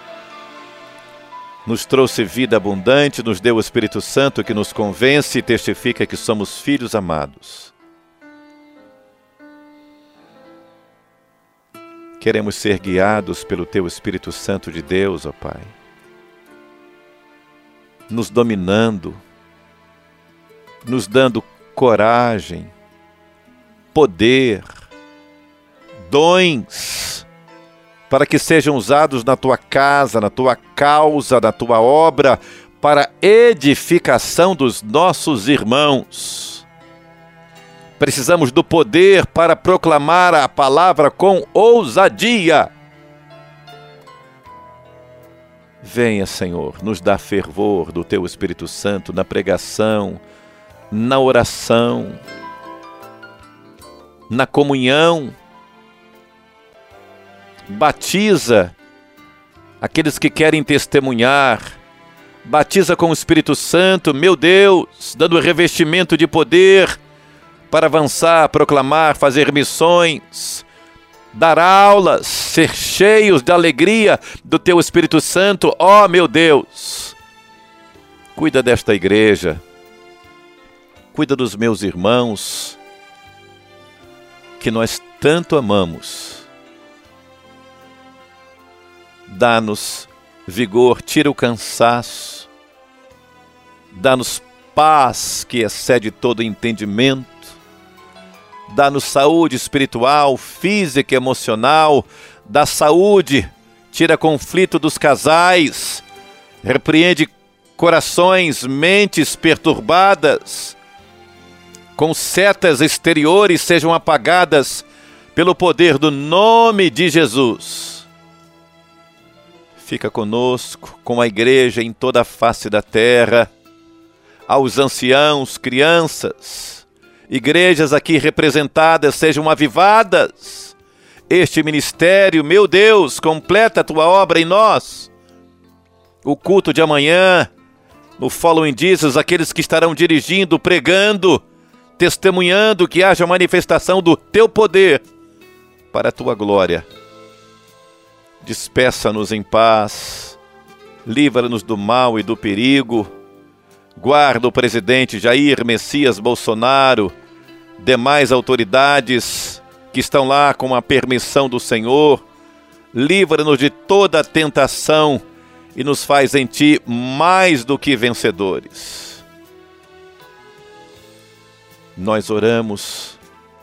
nos trouxe vida abundante, nos deu o Espírito Santo que nos convence e testifica que somos filhos amados. Queremos ser guiados pelo Teu Espírito Santo de Deus, ó Pai, nos dominando, nos dando coragem, poder, dons, para que sejam usados na Tua casa, na Tua causa, na Tua obra, para edificação dos nossos irmãos. Precisamos do poder para proclamar a palavra com ousadia. Venha, Senhor, nos dá fervor do Teu Espírito Santo na pregação, na oração, na comunhão. Batiza aqueles que querem testemunhar. Batiza com o Espírito Santo, meu Deus, dando revestimento de poder para avançar, proclamar, fazer missões, dar aulas, ser cheios de alegria do Teu Espírito Santo. Ó, meu Deus, cuida desta igreja, cuida dos meus irmãos, que nós tanto amamos. Dá-nos vigor, tira o cansaço, dá-nos paz que excede todo entendimento, dá-nos saúde espiritual, física, emocional, dá saúde, tira conflito dos casais, repreende corações, mentes perturbadas, com setas exteriores sejam apagadas pelo poder do nome de Jesus. Fica conosco, com a igreja em toda a face da terra, aos anciãos, crianças, igrejas aqui representadas sejam avivadas. Este ministério, meu Deus, completa a Tua obra em nós. O culto de amanhã, no Following Jesus, aqueles que estarão dirigindo, pregando, testemunhando, que haja manifestação do Teu poder para a Tua glória. Despeça-nos em paz, livra-nos do mal e do perigo, guarda o presidente Jair Messias Bolsonaro, demais autoridades que estão lá com a permissão do Senhor, livra-nos de toda tentação e nos faz em Ti mais do que vencedores. Nós oramos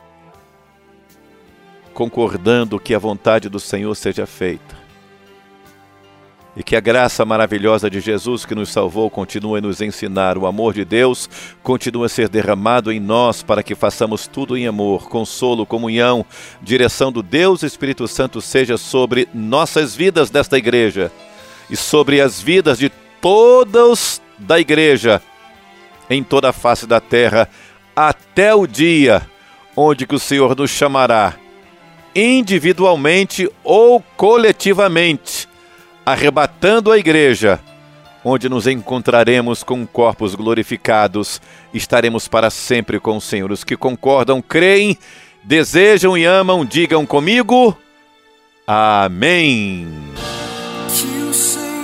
concordando que a vontade do Senhor seja feita. E que a graça maravilhosa de Jesus que nos salvou continue a nos ensinar. O amor de Deus continua a ser derramado em nós para que façamos tudo em amor, consolo, comunhão, direção do Deus Espírito Santo seja sobre nossas vidas desta igreja e sobre as vidas de todos da igreja em toda a face da terra, até o dia onde que o Senhor nos chamará, individualmente ou coletivamente, arrebatando a igreja, onde nos encontraremos com corpos glorificados, estaremos para sempre com o Senhor. Os que concordam, creem, desejam e amam, digam comigo, amém. You say